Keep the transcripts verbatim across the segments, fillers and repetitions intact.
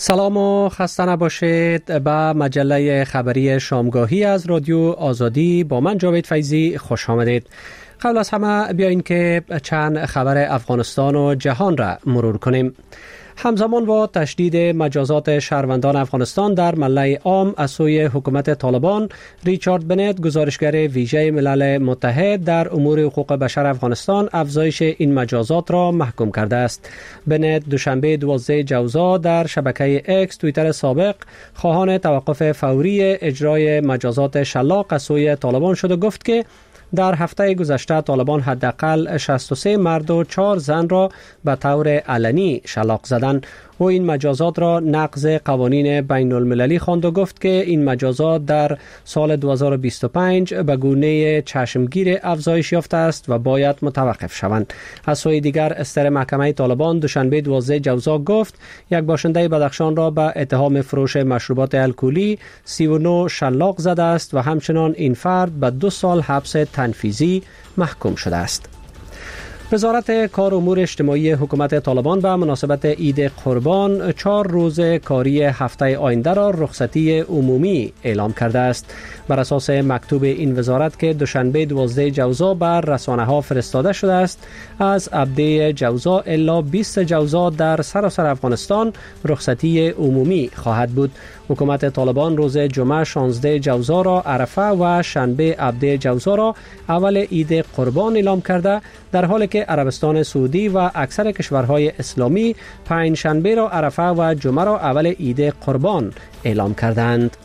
سلام و خسته نباشید. به مجله خبری شامگاهی از رادیو آزادی با من جاوید فیضی خوش آمدید. قبل از همه بیاین که چند خبر افغانستان و جهان را مرور کنیم. همزمان با تشدید مجازات شهروندان افغانستان در ملأ عام از سوی حکومت طالبان، ریچارد بنت، گزارشگر ویژه ملل متحد در امور حقوق بشر افغانستان، افزایش این مجازات را محکوم کرده است. بنت دوشنبه دوازده جوزا در شبکه اکس توییتر سابق خواهان توقف فوری اجرای مجازات شلاق از سوی طالبان شد و گفت که در هفته گذشته طالبان حداقل شصت و سه مرد و چهار زن را به طور علنی شلاق زدند. او این مجازات را نقض قوانین بین المللی خواند و گفت که این مجازات در سال دو هزار و بیست و پنج به گونه چشمگیر افزایش یافته است و باید متوقف شوند. از سوی دیگر استر محکمه طالبان دوشنبه دوازده جوزا گفت یک باشنده بدخشان را به اتهام فروش مشروبات الکلی سی و نه شلاق زده است و همچنان این فرد به دو سال حبس تنفیذی محکوم شده است. وزارت کار و امور اجتماعی حکومت طالبان به مناسبت عید قربان چهار روز کاری هفته آینده را رخصتی عمومی اعلام کرده است. بر اساس مکتوب این وزارت که دوشنبه دوازده جوزا بر رسانه ها فرستاده شده است، از هفده جوزا الا بیست جوزا در سراسر افغانستان رخصتی عمومی خواهد بود. حکومت طالبان روز جمعه شانزده جوزا را عرفه و شنبه هفده جوزا را اول عید قربان اعلام کرده، در حالی که عربستان سعودی و اکثر کشورهای اسلامی پنج شنبه را عرفه و جمعه را اول عید قربان اعلام کردند.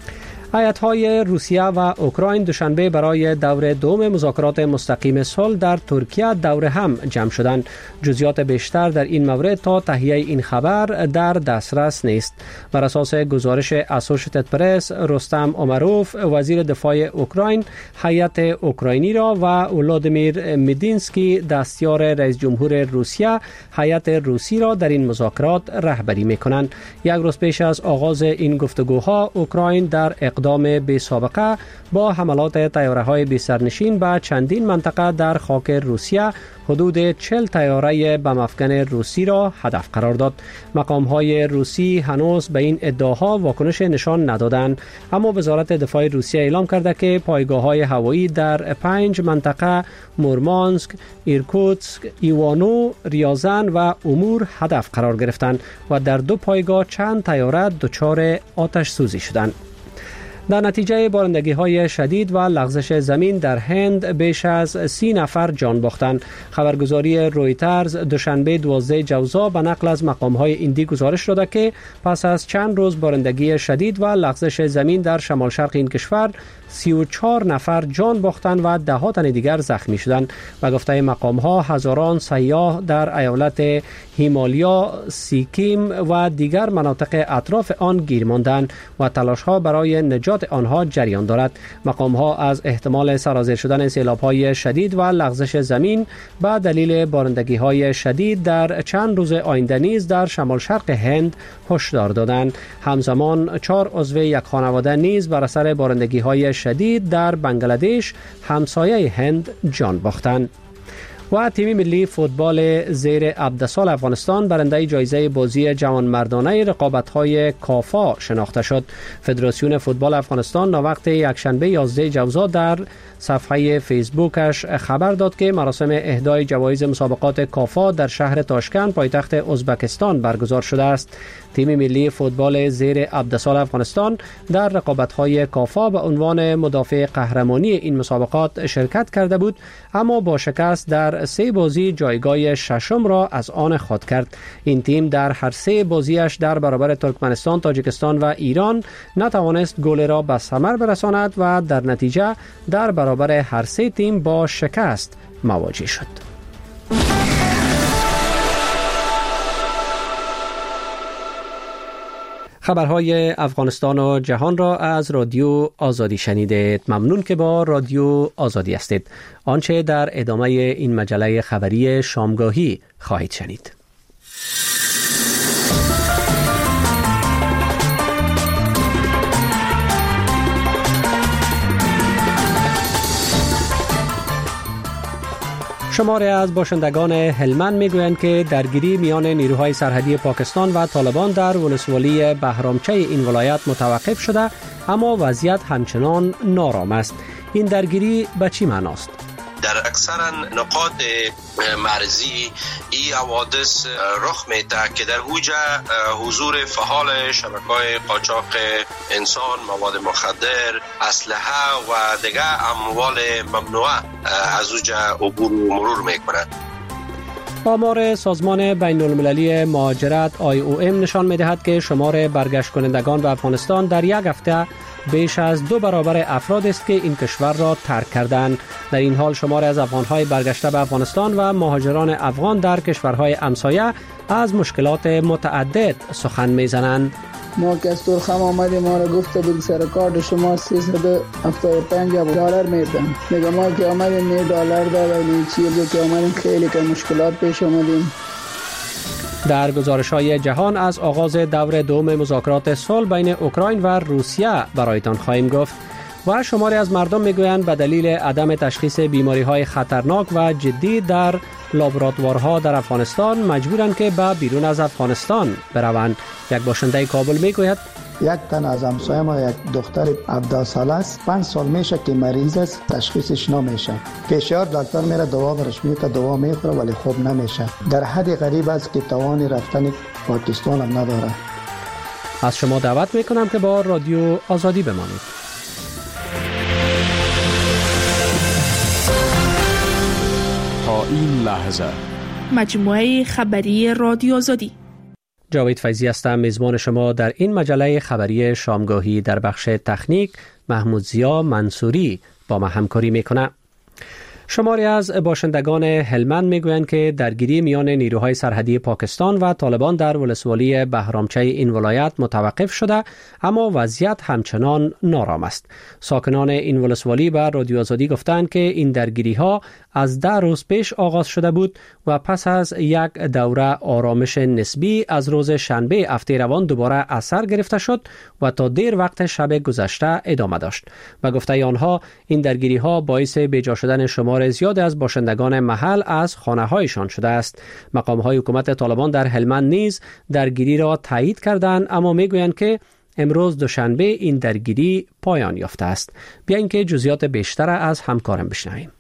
هیئت‌های روسیه و اوکراین دوشنبه برای دور دوم مذاکرات مستقیم صلح در ترکیه دور هم جمع شدند. جزئیات بیشتر در این مورد تا تهیه این خبر در دسترس نیست. بر اساس گزارش اسوشیتد پرس، رستم اومروف، وزیر دفاع اوکراین، هیئت اوکراینی را و ولادیمیر مدینسکی، دستیار رئیس جمهور روسیه، هیئت روسی را در این مذاکرات رهبری می‌کنند. یک روز پیش از آغاز این گفتگوها، اوکراین در اقدام بی سابقه با حملات طیاره‌های بی سرنشین به چندین منطقه در خاک روسیه حدود چهل طیاره بم افکن روسی را هدف قرار داد. مقام‌های روسی هنوز به این ادعاها واکنش نشان ندادند، اما وزارت دفاع روسیه اعلام کرده که پایگاه‌های هوایی در پنج منطقه مورمانسک، ایرکوتسک، ایوانو، ریازن و امور هدف قرار گرفتند و در دو پایگاه چند طیاره دچار آتش سوزی شدند. در نتیجه بارندگی های شدید و لغزش زمین در هند بیش از سی نفر جان باختند. خبرگزاری رویترز دوشنبه دوازده جوزا به نقل از مقام های هندی گزارش داده که پس از چند روز بارندگی شدید و لغزش زمین در شمال شرق این کشور سی و چهار نفر جان باختند و ده ها تن دیگر زخمی شدند. و گفته مقام ها هزاران سیاح در ایالت هیمالیا، سیکیم و دیگر مناطق اطراف آن گیر ماندند و تلاش ها برای نجات آنها جریان دارد. مقام ها از احتمال سرازیر شدن سیلاب های شدید و لغزش زمین به دلیل بارندگی های شدید در چند روز آینده نیز در شمال شرق هند هشدار دادند. همزمان چهار عضو یک خانواده نیز بر اثر بارندگی های شدید در بنگلادش همسایه هند جان باختند. و تیم ملی فوتبال زیر هفده سال افغانستان برنده جایزه بازی جوانمردانه رقابت‌های کافا شناخته شد. فدراسیون فوتبال افغانستان ناوقت یکشنبه یازده جوزا در صفحه فیسبوکش خبر داد که مراسم اهدای جوایز مسابقات کافا در شهر تاشکند پایتخت ازبکستان برگزار شده است. تیم ملی فوتبال زیر هفده سال افغانستان در رقابت‌های کافا به عنوان مدافع قهرمانی این مسابقات شرکت کرده بود، اما با شکست در سه بازی جایگاه ششم را از آن خود کرد. این تیم در هر سه بازیش در برابر ترکمنستان، تاجیکستان و ایران نتوانست گل را به ثمر برساند و در نتیجه در برابر هر سه تیم با شکست مواجه شد. خبرهای افغانستان و جهان را از رادیو آزادی شنیدید. ممنون که با رادیو آزادی هستید. آنچه در ادامه این مجله خبری شامگاهی خواهید شنید. شماری از باشندگان هلمند میگویند که درگیری میان نیروهای سرحدی پاکستان و طالبان در ولسوالی بهرامچه این ولایت متوقف شده، اما وضعیت همچنان نارام است. این درگیری به چی معناست؟ در اکثر نقاط مرزی این حوادث رخ میده که در اوجه حضور فعال شبکه‌های قاچاق انسان، مواد مخدر، اسلحه و دیگر اموال ممنوعه از اوجه عبور و مرور میکنند. آمار سازمان بین المللی مهاجرت آی او ام نشان می‌دهد که شمار برگشت کنندگان به افغانستان در یک هفته بیش از دو برابر افراد است که این کشور را ترک کردند. در این حال شمار از افغان‌های برگشته به افغانستان و مهاجران افغان در کشورهای همسایه از مشکلات متعدد سخن می‌زنند. ما که از ترخم آمدیم ما را گفته بود سر کارت شما سیصد و هفتاد و پنج دلار میدن. میگم ما که آمدیم نه دلار دادیم چیزی که آمدیم خیلی که مشکلات پیش آمدیم. در گزارش‌های جهان از آغاز دور دوم مذاکرات صلح بین اوکراین و روسیه برایتان خواهیم گفت و شماری از مردم میگویند به دلیل عدم تشخیص بیماری‌های خطرناک و جدی در لابراتوارها در افغانستان مجبورند که به بیرون از افغانستان بروند. یک باشنده کابل میگوید یک تن از همسایه ما یک دختر هفده ساله است، پنج سال میشه که مریض است، تشخیصش نمیشه. پیشیار دکتر میره دوا برش میده، دوا میخوره ولی خوب نمیشه. در حد غریب است که توان رفتن پاکستان هم نداره. از شما دعوت میکنم که با رادیو آزادی بمانید. تا این لحظه مجموعه خبری رادیو آزادی. جاوید فیضی هستم، میزبان شما در این مجله خبری شامگاهی. در بخش تکنیک محمود ضیا منصوری با ما همکاری میکنه. شماری از باشندگان هلمند میگویند که درگیری میان نیروهای سرحدی پاکستان و طالبان در ولسوالی بهرامچه این ولایت متوقف شده، اما وضعیت همچنان نارام است. ساکنان این ولسوالی به رادیو آزادی گفتند که این درگیری ها از ده روز پیش آغاز شده بود و پس از یک دوره آرامش نسبی از روز شنبه هفته روان دوباره اثر گرفته شد و تا دیر وقت شب گذشته ادامه داشت. و گفته آنها این درگیری ها باعث بیجا شدن شمار زیاد از باشندگان محل از خانه‌هایشان شده است. مقام‌های حکومت طالبان در هلمند نیز درگیری را تایید کردند، اما میگویند که امروز دوشنبه این درگیری پایان یافته است. بیاین که جزئیات بیشتر از همکارم بشنویم.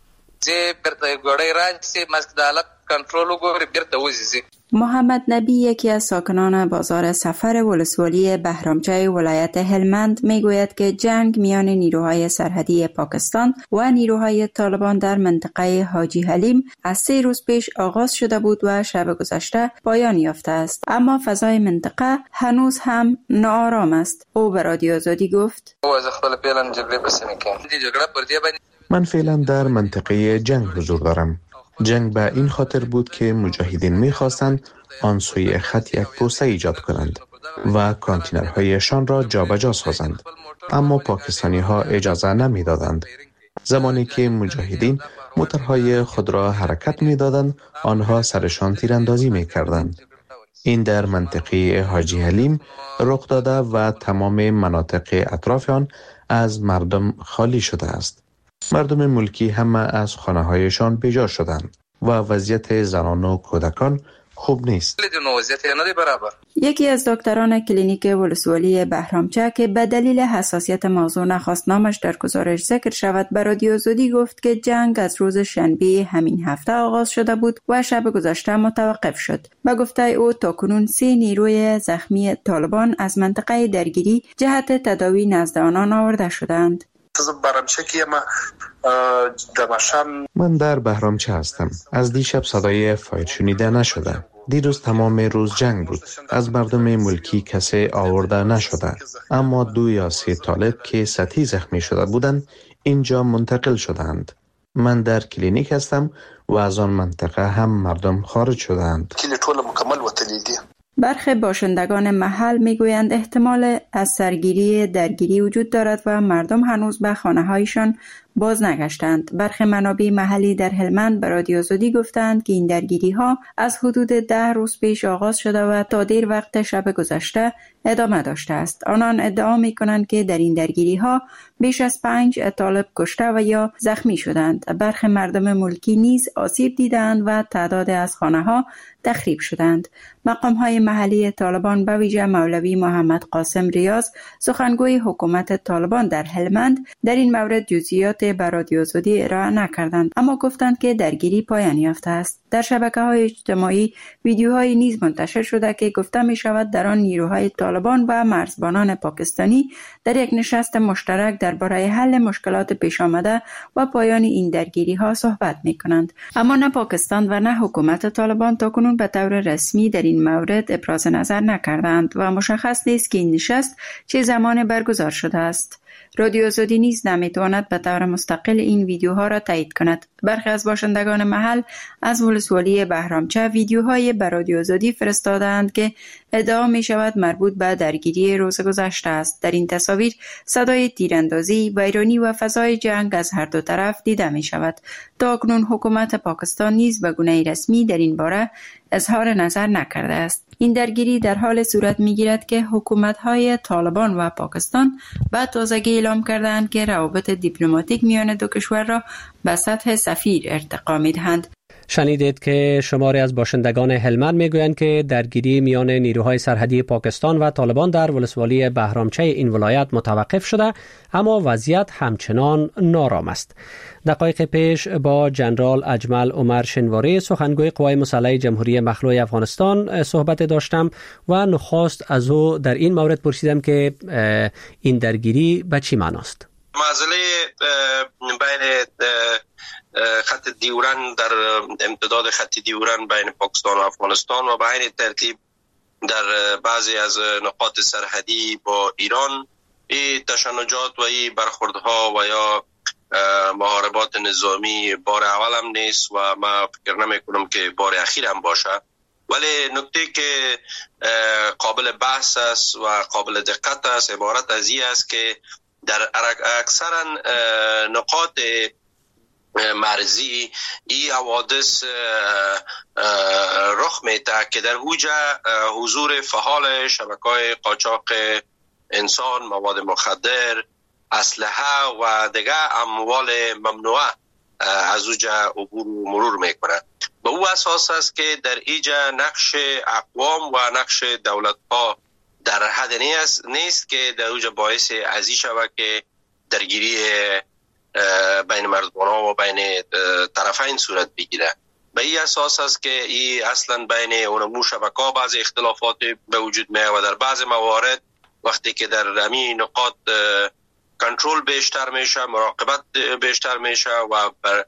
محمد نبی یکی از ساکنان بازار سفر ولسوالی بهرامچه ولایت هلمند میگوید که جنگ میان نیروهای سرحدی پاکستان و نیروهای طالبان در منطقه حاجی حلیم از سه روز پیش آغاز شده بود و شب گذشته پایان یافته است، اما فضای منطقه هنوز هم ناآرام است. او به رادیو آزادی گفت: من فعلا در منطقه جنگ حضور دارم. جنگ به این خاطر بود که مجاهدین می‌خواستند آن سوی خط یک پروسه ایجاد کنند و کانتینرهایشان را جابجا سازند، اما پاکستانی ها اجازه نمی‌دادند. زمانی که مجاهدین موتورهای خود را حرکت می‌دادند، آنها سرشان تیراندازی می‌کردند. این در منطقه حاجی حلیم رخ داده و تمام مناطق اطراف آن از مردم خالی شده است. مردم ملکی همه از خانه‌هایشان بیجا شدند و وضعیت زنان و کودکان خوب نیست. یکی از دکتران کلینیک ولسوالی بهرامچه که به دلیل حساسیت موضوع نخواست نامش در گزارش ذکر شود، به رادیو آزادی گفت که جنگ از روز شنبه همین هفته آغاز شده بود و شب گذشته متوقف شد. به گفته او تاکنون سه نیروی زخمی طالبان از منطقه درگیری جهت تداوی نزد آنان آورده شدند. من در بهرامچه هستم. از دیشب صدای فایر شنیده نشده. دیروز تمام روز جنگ بود. از مردم ملکی کسی آورده نشده، اما دو یا سه طالب که سطحی زخمی شده بودند اینجا منتقل شدند. من در کلینیک هستم و از آن منطقه هم مردم خارج شدند. برخی باشندگان محل میگویند احتمال از سرگیری درگیری وجود دارد و مردم هنوز به خانه‌هایشان باز نگشتند. برخی منابع محلی در هلمند به رادیو آزادی گفتند که این درگیری ها از حدود ده روز پیش آغاز شده و تا دیر وقت شب گذشته ادامه داشته است. آنان ادعا می کنند که در این درگیری ها بیش از پنج طالب کشته و یا زخمی شدند. برخی مردم ملکی نیز آسیب دیدند و تعداد از خانه ها تخریب شدند. مقام های محلی طالبان به ویژه مولوی محمد قاسم ریاض سخنگوی حکومت طالبان در هلمند در این مورد جزئیات به رادیو آزادی ارائه نکردند، اما گفتند که درگیری پایان یافته است. در شبکه‌های اجتماعی ویدیوهایی نیز منتشر شده که گفته می شود در آن نیروهای طالبان و مرزبانان پاکستانی در یک نشست مشترک درباره حل مشکلات پیش آمده و پایان این درگیری ها صحبت می کنند. اما نه پاکستان و نه حکومت طالبان تاکنون به طور رسمی در این مورد ابراز نظر نکردند و مشخص نیست که این نشست چه زمان برگزار شده است. رادیو آزادی نیز نمیتواند به طور مستقل این ویدیوها را تایید کند. برخی از باشندگان محل از ولسوالی بهرامچه ویدیوهای به رادیو آزادی فرستادند که ادعا می شود مربوط به درگیری روز گذشته است. در این تصاویر صدای تیراندازی، ویرانی و فضای جنگ از هر دو طرف دیده می شود. تا اکنون حکومت پاکستان نیز به گونه رسمی در این باره اظهار نظر نکرده است. این درگیری در حال صورت می گیرد که حکومت‌های طالبان و پاکستان به تازگی اعلام کردند که روابط دیپلماتیک میان دو کشور را به سطح سفیر ارتقا می دهند. شنیدید که شماری از باشندگان هلمند میگویند که درگیری میان نیروهای سرحدی پاکستان و طالبان در ولسوالی بهرامچه این ولایت متوقف شده، اما وضعیت همچنان نارام است. دقایق پیش با جنرال اجمل عمر شنواری سخنگوی قوای مسلحه جمهوری مخلوع افغانستان صحبت داشتم و نخست از او در این مورد پرسیدم که این درگیری به چی معناست؟ مسئله بین خط دیورن در امتداد خط دیورن بین پاکستان و افغانستان و به این ترتیب در بعضی از نقاط سرحدی با ایران این تشنجات و این برخوردها و یا محاربات نظامی بار اول هم نیست و ما فکر نمی کنم که بار اخیر هم باشه، ولی نکته که قابل بحث است و قابل دقت است عبارت از این است که در اکثرا نقاط مرزی این حوادث رخ میده که در اوجا حضور فعال شبکه‌های قاچاق انسان، مواد مخدر، اسلحه و دیگر اموال ممنوعه از اوجا عبور و مرور میکنه. به او اساس است که در ایجا نقش اقوام و نقش دولت ها در حد نیست که در اوجا باعث ازی شود که درگیری بین مرزبانان و بین طرفین صورت بگیره. به این اساس است که این اصلا بین اونمو شبکه‌ها بعض اختلافات به وجود میاد و در بعض موارد وقتی که در همین نقاط کنترل بیشتر میشه، مراقبت بیشتر میشه و بر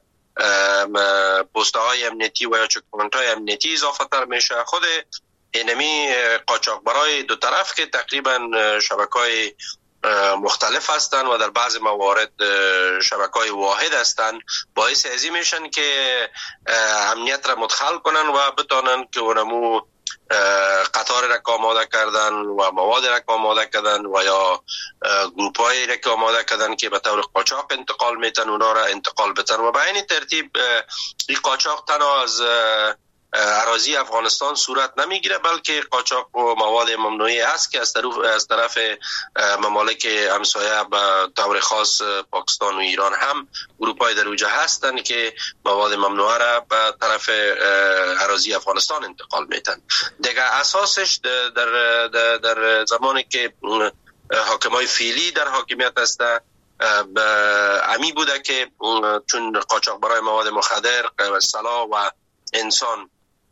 پست‌های امنیتی و یا چک‌پوینت‌های امنیتی اضافه تر میشه، خود اینمی قاچاقبرای دو طرف که تقریبا شبکه‌های مختلف هستند و در بعض موارد شبکه‌های واحد هستند، باعث ازی میشن که امنیت را مدخل کنن و بتانن که اونمو قطار را آماده کردن و مواد را آماده کردن و یا گروپ‌های را آماده کردن که به طور قاچاق انتقال میتن اونا را انتقال بتن و به این ترتیب این قاچاق تنها از اراضی افغانستان صورت نمیگیره بلکه قاچاق و مواد ممنوعی است که از طرف از طرف ممالک همسایه به طور خاص پاکستان و ایران هم گروپ‌های در اوجه هستند که مواد ممنوعه را به طرف اراضی افغانستان انتقال میتن. دیگه اساسش در در, در زمانی که حاکمای فعلی در حاکمیت هستند امی بوده که چون قاچاق برای مواد مخدر، سلاح و انسان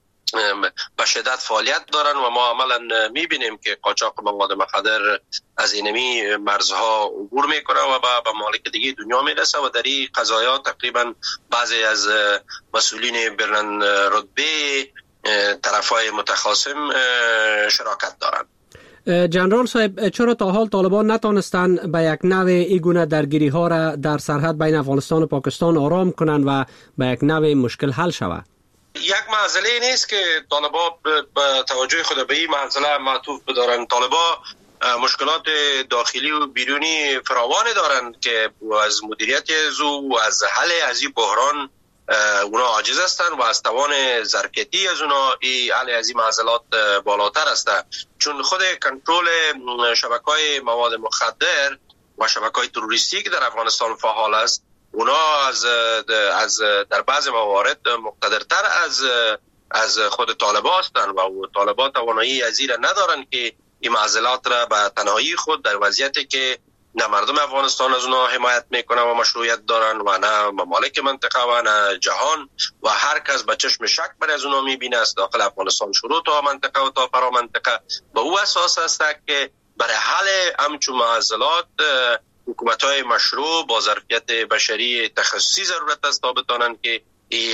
به شدت فعالیت دارن و ما عملا میبینیم که قاچاق مواد مخدر از اینمی مرزها عبور میکنه و به ممالک دیگه دنیا میرسه و در این قضایا تقریبا بعضی از مسئولین بلند رتبه طرفای متخاصم شراکت دارن. جنرال صاحب، چرا تا حال طالبان نتانستند به یک نوع این گونه درگیری ها را در سرحد بین افغانستان و پاکستان آرام کنند و به یک نوع مشکل حل شود؟ یک مسئله نیست که طالبان با توجه خود به این مسئله معطوف بدارن. طالبان مشکلات داخلی و بیرونی فراوان دارند که از مدیریت زو و از حل از این بحران اونا عاجز هستند و از توان ظرفیتی از اونا ای حل از این معضلات بالاتر است، چون خود کنترل شبکه‌های مواد مخدر و شبکه‌های تروریستی که در افغانستان فعال است، اونا از از در بعض موارد مقتدرتر از از خود طالبان هستند و طالبان توانایی از این ندارند که این معضلات را به تنهایی خود در وضعیتی که نه مردم افغانستان از اونا حمایت میکنه و مشروعیت دارن و نه ممالک منطقه و نه جهان و هر کس به چشم شک بر از اونا میبینه است داخل افغانستان شروع تا منطقه و تا فرا منطقه به او اساس است که برای حل همچون معضلات حکومت‌های مشروع با ظرفیت بشری تخصصی ضرورت است تا بتانند که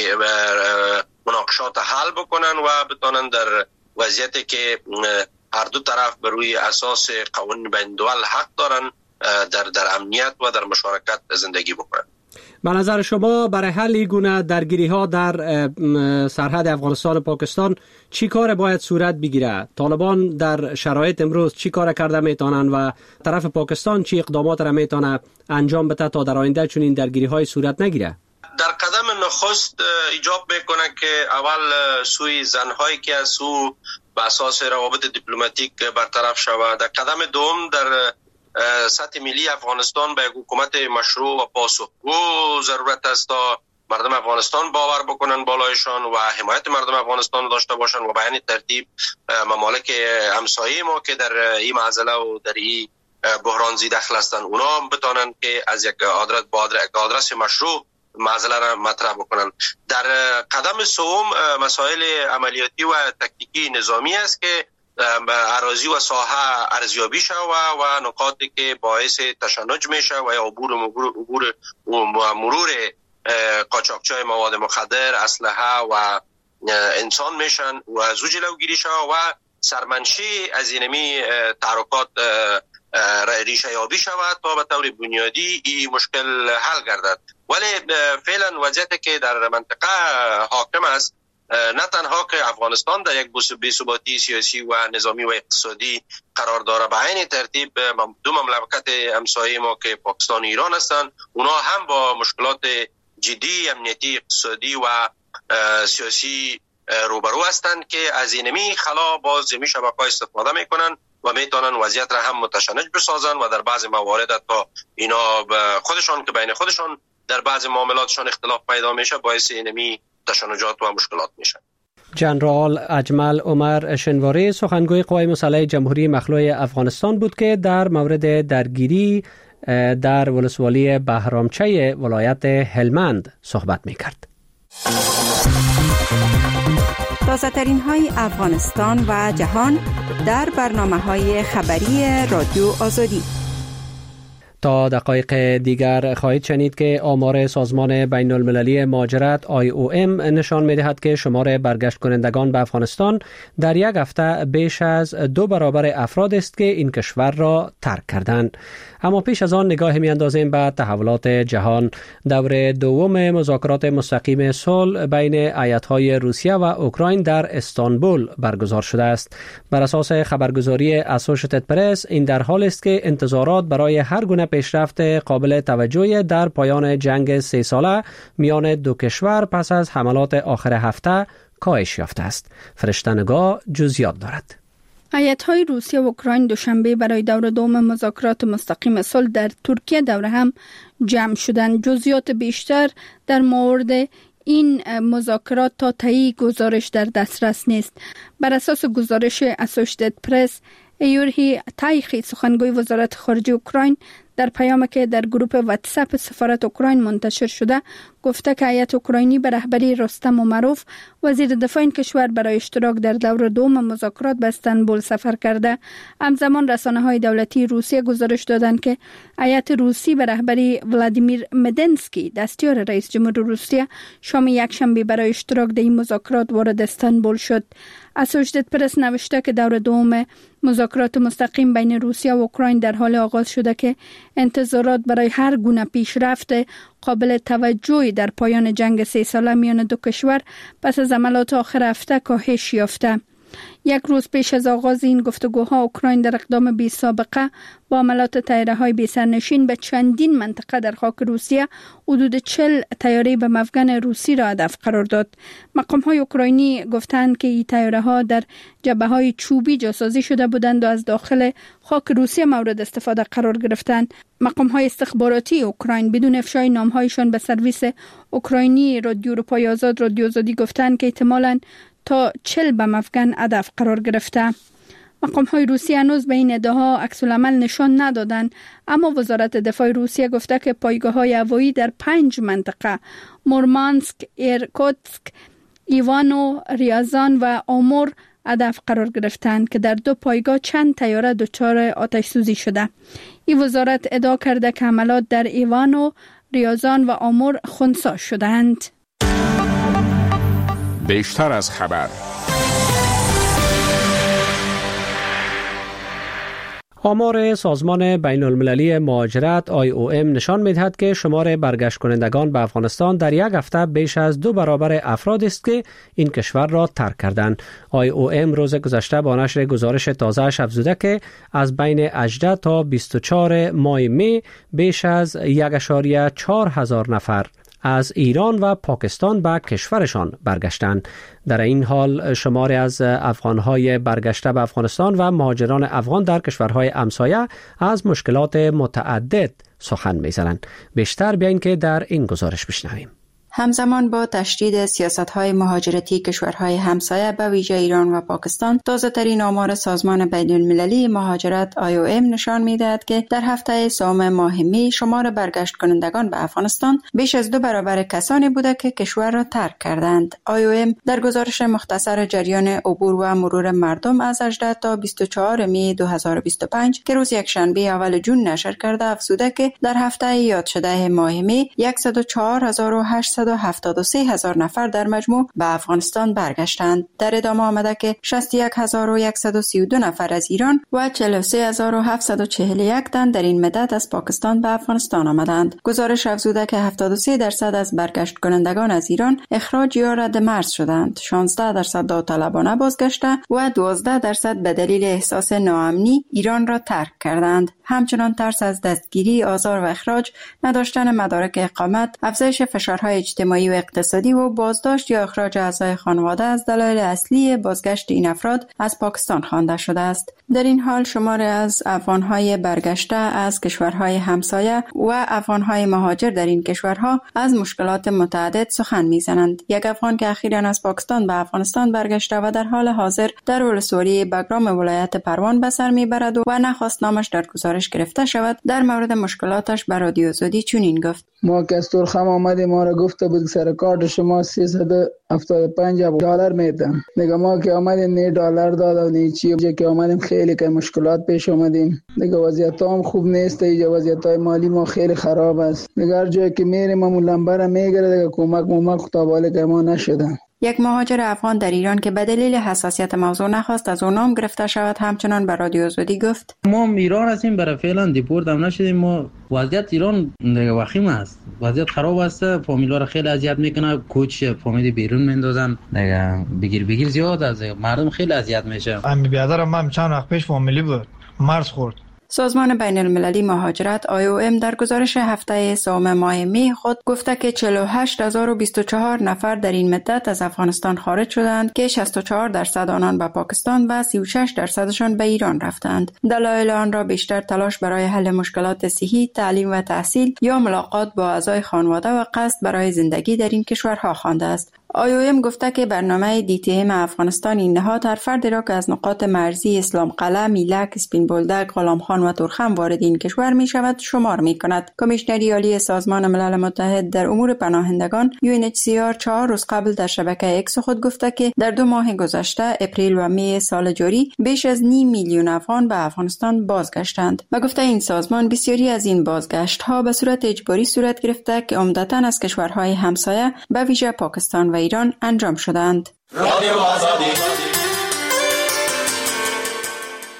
مناقشات حل بکنن و بتانند در وضعیتی که هر دو طرف بر روی اساس قوانین بین الدول حق دارن در در امنیت و در مشارکت زندگی بکنن. به نظر شما برای حل این گونه درگیری ها در سرحد افغانستان و پاکستان چی کار باید صورت بگیره؟ طالبان در شرایط امروز چی کار کرده میتونن و طرف پاکستان چی اقدامات را میتونه انجام بده تا در آینده چون این درگیری های صورت نگیره؟ در قدم نخست ایجاب میکنه که اول سوی زنهایی که از سو به اساس روابط دیپلماتیک برطرف شود. در قدم دوم در سطح ملی افغانستان به حکومت مشروع و پاسخگو ضرورت است تا مردم افغانستان باور بکنن بالایشان و حمایت مردم افغانستان داشته باشن و به این ترتیب ممالک همسایه ما که در این معضله و در این بحران زی دخل هستند اونا بتانن که از یک آدرس با آدرس مشروع معضله را مطرح بکنن. در قدم سوم مسائل عملیاتی و تکتیکی نظامی است که اراضی و ساحه ارزیابی شود و نقاطی که باعث تشنج میشه و یا عبور عبور و مرور قاچاقچی‌های مواد مخدر، اسلحه و انسان میشن و زو جلوگیری شود و سرمنشی از اینمی تحرکات ریشه یابی شود تا به طور بنیادی این مشکل حل گردد. ولی فعلا وضعیتی که در منطقه حاکم است نه تنها که افغانستان در یک بی‌ثباتی سیاسی و نظامی و اقتصادی قرار داره، به این ترتیب دو مملکت همسایه ما که پاکستان و ایران هستند اونا هم با مشکلات جدی امنیتی، اقتصادی و سیاسی روبرو هستند که از اینمی خلا باز می شبکه‌ها استفاده میکنن و میتونن وضعیت را هم متشنج بسازن و در بعض موارد تا اینا خودشان که بین خودشان در بعض معاملاتشان اختلاف پیدا میشه باعث اینمی تشنجات و مشکلات میشن. جنرال اجمل عمر شنواری سخنگوی قوای مسلح جمهوری مخلوع افغانستان بود که در مورد درگیری در ولسوالی بهرامچه ولایت هلمند صحبت میکرد. تازه ترین های افغانستان و جهان در برنامه های خبری رادیو آزادی. تا دقایق دیگر خواهید شنید که آمار سازمان بین المللی مهاجرت آی او ام نشان می‌دهد که شمار برگشت کنندگان به افغانستان در یک هفته بیش از دو برابر افراد است که این کشور را ترک کردند. اما پیش از آن نگاه می‌اندازیم به تحولات جهان. دور دوم مذاکرات مستقیم صلح بین ایالت‌های روسیه و اوکراین در استانبول برگزار شده است. بر اساس خبرگزاری اسوشییتد پرس این در حال است که انتظارات برای هر گونه پیشرفت قابل توجهی در پایان جنگ سه ساله میان دو کشور پس از حملات آخر هفته کاهش یافته است. فرشته‌نگاه جزئیات دارد. ایالت‌های روسیه و اوکراین دوشنبه برای دور دوم مذاکرات مستقیم صلح در ترکیه دور هم جمع شدند. جزئیات بیشتر در مورد این مذاکرات تا تایی گزارش در دسترس نیست. بر اساس گزارش اسوشییتد پرس، ایورهی تایخی سخنگوی وزارت خارجه اوکراین در پیامی که در گروه واتساپ سفارت اوکراین منتشر شده گفته که هیئت اوکراینی به رهبری رستم امروف وزیر دفاع این کشور برای اشتراک در دور دوم مذاکرات به استانبول سفر کرده. همزمان رسانه‌های دولتی روسیه گزارش دادند که هیئت روسی به رهبری ولادیمیر مدنسکی دستیار رئیس جمهور روسیه شام یکشنبه برای اشتراک در این مذاکرات وارد استانبول شد. اسوشییتد پرس نوشته که دور دوم مذاکرات مستقیم بین روسیه و اوکراین در حال آغاز شده که انتظارات برای هر گونه پیشرفت قابل توجهی در پایان جنگ سه ساله میان دو کشور پس از حملات آخر هفته کاهش یافته. یک روز پیش از آغاز این گفتگوها اوکراین در اقدام بی سابقه با حملات طیاره‌های بی سرنشین به چندین منطقه در خاک روسیه حدود چهل طیاره به مفگن روسی را هدف قرار داد. مقام‌های اوکراینی گفتند که این طیاره‌ها در جبهه‌های چوبی جاسازی شده بودند و از داخل خاک روسیه مورد استفاده قرار گرفتند. مقام‌های استخباراتی اوکراین بدون افشای نام‌هایشان به سرویس اوکراینی رادیو اروپای آزاد رادیو آزادی گفتند که احتمالاً تا چهل به مفگن هدف قرار گرفته. مقام‌های روسیه هنوز به این ادعاها عکس‌العمل نشان ندادند، اما وزارت دفاع روسیه گفته که پایگاه‌های هوایی در پنج منطقه مورمانسک، ایرکوتسک، ایوانو، ریازان و آمور هدف قرار گرفتند که در دو پایگاه چند طیاره دچار آتش سوزی شده. این وزارت ادعا کرده که حملات در ایوانو، ریازان و آمور خنثی شدند. بیشتر از خبر. آمار سازمان بین المللی مهاجرت آی او ام نشان می‌دهد که شمار برگشت کنندگان به افغانستان در یک هفته بیش از دو برابر افراد است که این کشور را ترک کردند. آی او ام روز گذشته با نشر گزارش تازه‌اش افزوده که از بین هجده تا بیست و چهار ماه می بیش از یک و چهار هزار نفر از ایران و پاکستان به کشورشان برگشتند. در این حال شماری از افغانهای برگشته به افغانستان و مهاجران افغان در کشورهای همسایه از مشکلات متعدد سخن می‌زنند. بیشتر بیاین که در این گزارش بشنویم. همزمان با تشدید سیاست‌های مهاجرتی کشورهای همسایه به ویژه ایران و پاکستان، تازه‌ترین آمار سازمان بین المللی مهاجرت آی او ام نشان می‌دهد که در هفته سوم ماه می شمار برگشت کنندگان به افغانستان بیش از دو برابر کسانی بوده که کشور را ترک کردند. آی او ام در گزارش مختصر جریان عبور و مرور مردم از هجده تا بیست و چهار می دو هزار و بیست و پنج که روز یکشنبه اول جون نشر کرده افزوده که در هفته یاد شده ماه می صد و چهار هزار و هشتصد و هفتاد و سه هزار نفر در مجموع به افغانستان برگشتند. در ادامه آمده که شصت و یک هزار و صد و سی و دو نفر از ایران و چهل و سه هزار و هفتصد و چهل و یک تن در این مدت از پاکستان به افغانستان آمدند. گزارش افزوده که هفتاد و سه درصد از برگشت کنندگان از ایران اخراج یا رد مرز شدند، شانزده درصد داوطلبانه بازگشته و دوازده درصد به دلیل احساس ناامنی ایران را ترک کردند. همچنان ترس از دستگیری، آزار و اخراج، نداشتن مدارک اقامت، افزایش فشارهای اجتماعی و اقتصادی و بازداشت یا اخراج اعضای خانواده از دلایل اصلی بازگشت این افراد از پاکستان خوانده شده است. در این حال شمار از افغانهای برگشته از کشورهای همسایه و افغانهای مهاجر در این کشورها از مشکلات متعدد سخن می‌زنند. یک افغان که اخیراً از پاکستان به افغانستان برگشته و در حال حاضر در ولسوالی بگرام ولایت پروان به سر میبرد و نخواست نامش در گزارش گرفته شود، در مورد مشکلاتش به رادیو آزادی چنین گفت: ما که از ترخم آمده ما را گفته بود سر کارت شما سیصد و هفتاد و پنج دلار میدن. دیگه ما که آمدیم نه دلار داد و نه چی که آمدیم خیلی که مشکلات پیش آمدیم. دیگه وضعیت هم خوب نیست، دیگه وضعیت های مالی ما خیلی خراب است. دیگه هر جایی که میریم ما لنبر میگیره، دیگه کمک ممک تا بالا که ما نشدن. یک مهاجر افغان در ایران که به دلیل حساسیت موضوع نخواست از او نام گرفته شود همچنان به رادیو آزادی گفت: ما ایران هستیم، برای فعلا دیپورت هم نشدیم. ما وضعیت ایران دیگه وخیم است، وضعیت خراب است، فامیلا را خیلی اذیت میکنه، کوچ فامیلی بیرون میندازن، دیگه بگیر بگیر زیاد است، مردم خیلی اذیت میشه. امی بیادرم من چند وقت پیش فامیلی بود مرز خورد. سازمان بین المللی مهاجرت آی او ام در گزارش هفته سوم ماه می خود گفته که چهل و هشت هزار و بیست و چهار نفر در این مدت از افغانستان خارج شدند که شصت و چهار درصد آنان به پاکستان و سی و شش درصدشان به ایران رفتند. دلایل آن را بیشتر تلاش برای حل مشکلات صحی، تعلیم و تحصیل یا ملاقات با اعضای خانواده و قصد برای زندگی در این کشورها خوانده است. آی او ام گفته که برنامه دی تی ام افغانستان این نهاد هر فردی را که از نقاط مرزی اسلام قلعه، میلک، اسپین بولدک، غلام خان و ترخم وارد این کشور می شود شمار می کند. کمیشنری عالی سازمان ملل متحد در امور پناهندگان یو ان اچ سی آر چهار روز قبل در شبکه اکس خود گفته که در دو ماه گذشته اپریل و می سال جاری بیش از نیم میلیون افغان به افغانستان بازگشتند. و گفته این سازمان بسیاری از این بازگشت ها به صورت اجباری صورت گرفته که عمدتاً از کشورهای همسایه به ویژه پاکستان و ایران انجام شدند.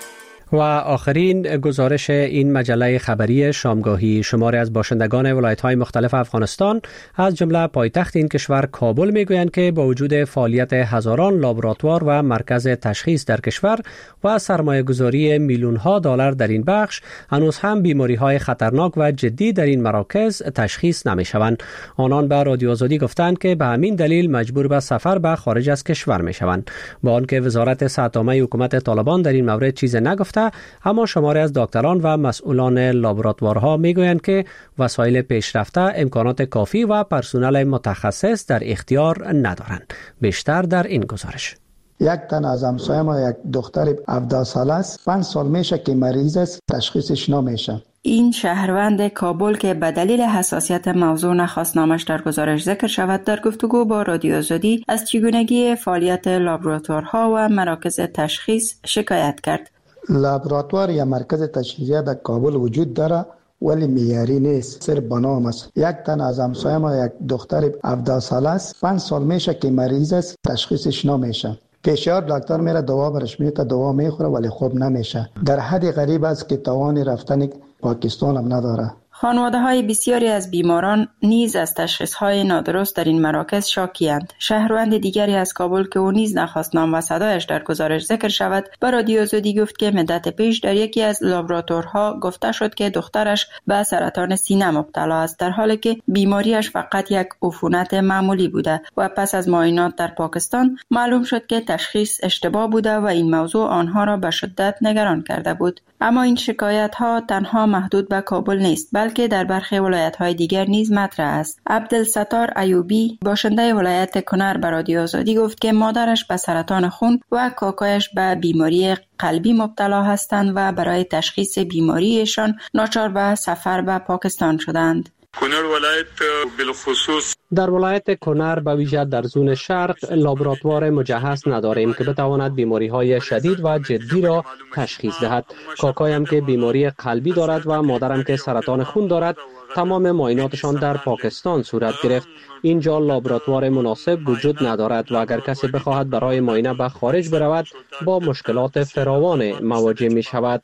و آخرین گزارش این مجله خبری شامگاهی، شماری از باشندگان ولایت‌های مختلف افغانستان از جمله پایتخت این کشور کابل میگویند که با وجود فعالیت هزاران لابراتوار و مرکز تشخیص در کشور و سرمایه‌گذاری میلیون‌ها دلار در این بخش، هنوز هم بیماری‌های خطرناک و جدی در این مراکز تشخیص نمی‌شوند. آنان به رادیو آزادی گفتند که به همین دلیل مجبور به سفر به خارج از کشور می‌شوند. با آنکه وزارت صحت‌عامه حکومت طالبان در این مورد چیزی نگفته، اما شماری از دکتران و مسئولان لابراتوارها میگویند که وسایل پیشرفته، امکانات کافی و پرسنل متخصص در اختیار ندارند. بیشتر در این گزارش. یک تن از همسایه ما یک دختر هفده ساله است، پنج سال میشه که مریض است، تشخیصش نمیشه. این شهروند کابل که به دلیل حساسیت موضوع نخواست نامش در گزارش ذکر شود، در گفتگو با رادیو آزادی از چگونگی فعالیت لابراتوارها و مراکز تشخیص شکایت کرد. لابراتوار یا مرکز تشخیصی در کابل وجود داره ولی معیاری نیست، صرف به نام است. یک تن از همسایه ما یک دختر هفده ساله است، پنج سال میشه که مریض است، تشخیصش نمیشه. پیشیار دکتر میره دوا برش میده، دوا میخوره ولی خوب نمیشه. در حد غریب است که توان رفتن پاکستان هم نداره. خانواده های بسیاری از بیماران نیز از تشخیص های نادرست در این مراکز شاکی‌اند. شهروند دیگری از کابل که او نیز نخواست نام و صدایش در گزارش ذکر شود، با رادیو آزادی گفت که مدت پیش در یکی از لابراتوارها گفته شد که دخترش به سرطان سینه مبتلا است، در حالی که بیماریش فقط یک عفونت معمولی بوده و پس از معاینات در پاکستان معلوم شد که تشخیص اشتباه بوده و این موضوع آنها را به شدت نگران کرده بود. اما این شکایت ها تنها محدود به کابل نیست، بلکه در برخی ولایت های دیگر نیز مطرح است. عبدالستار ایوبی، باشنده ولایت کنر، به رادیو آزادی گفت که مادرش به سرطان خون و کاکایش به بیماری قلبی مبتلا هستند و برای تشخیص بیماریشان ناچار به سفر به پاکستان شدند. کنر ولایت بالخصوص در ولایت کنر به ویژه در زون شرق لابراتوار مجهز نداریم که بتواند بیماری های شدید و جدی را تشخیص دهد. کاکایم که بیماری قلبی دارد و مادرم که سرطان خون دارد، تمام معایناتشان در پاکستان صورت گرفت. اینجا لابراتوار مناسب وجود ندارد و اگر کسی بخواهد برای معاینه به خارج برود با مشکلات فراوان مواجه می شود.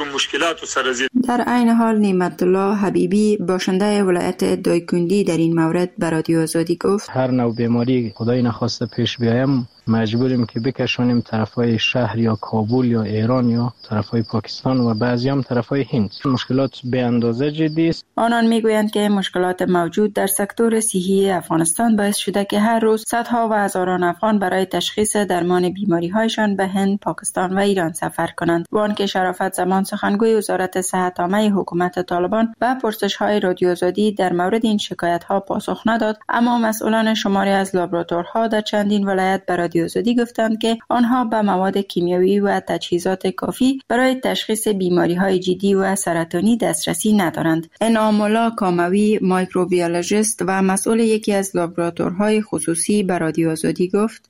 در عین حال نعمت الله حبیبی، باشنده ولایت دایکندی، در این مورد به رادیو آزادی گفت هر نوع بیماری خدای نخواسته پیش بیایم مجبوریم که بکشونیم طرفای شهر یا کابل یا ایران یا طرفای پاکستان و بعضی هم طرفای هند. مشکلات به اندازه جدی است. آنان میگویند که مشکلات موجود در سکتور صحی افغانستان باعث شده که هر روز صدها و هزاران افغان برای تشخیص درمان بیماری هایشان به هند، پاکستان و ایران سفر کنند. و آنکه شرافت زمان، سخنگوی وزارت صحت عامه حکومت طالبان، و پرسش های رادیو آزادی در مورد این شکایت ها پاسخ نداد، اما مسئولان شماری از لابراتوارها در چندین ولایت برای رادیو آزادی گفتند که آنها به مواد کیمیایی و تجهیزات کافی برای تشخیص بیماری‌های جدی و سرطانی دسترسی ندارند. انعام الله کاموی، مایکروبیولوژیست و مسئول یکی از لابراتوارهای خصوصی به رادیو آزادی گفت: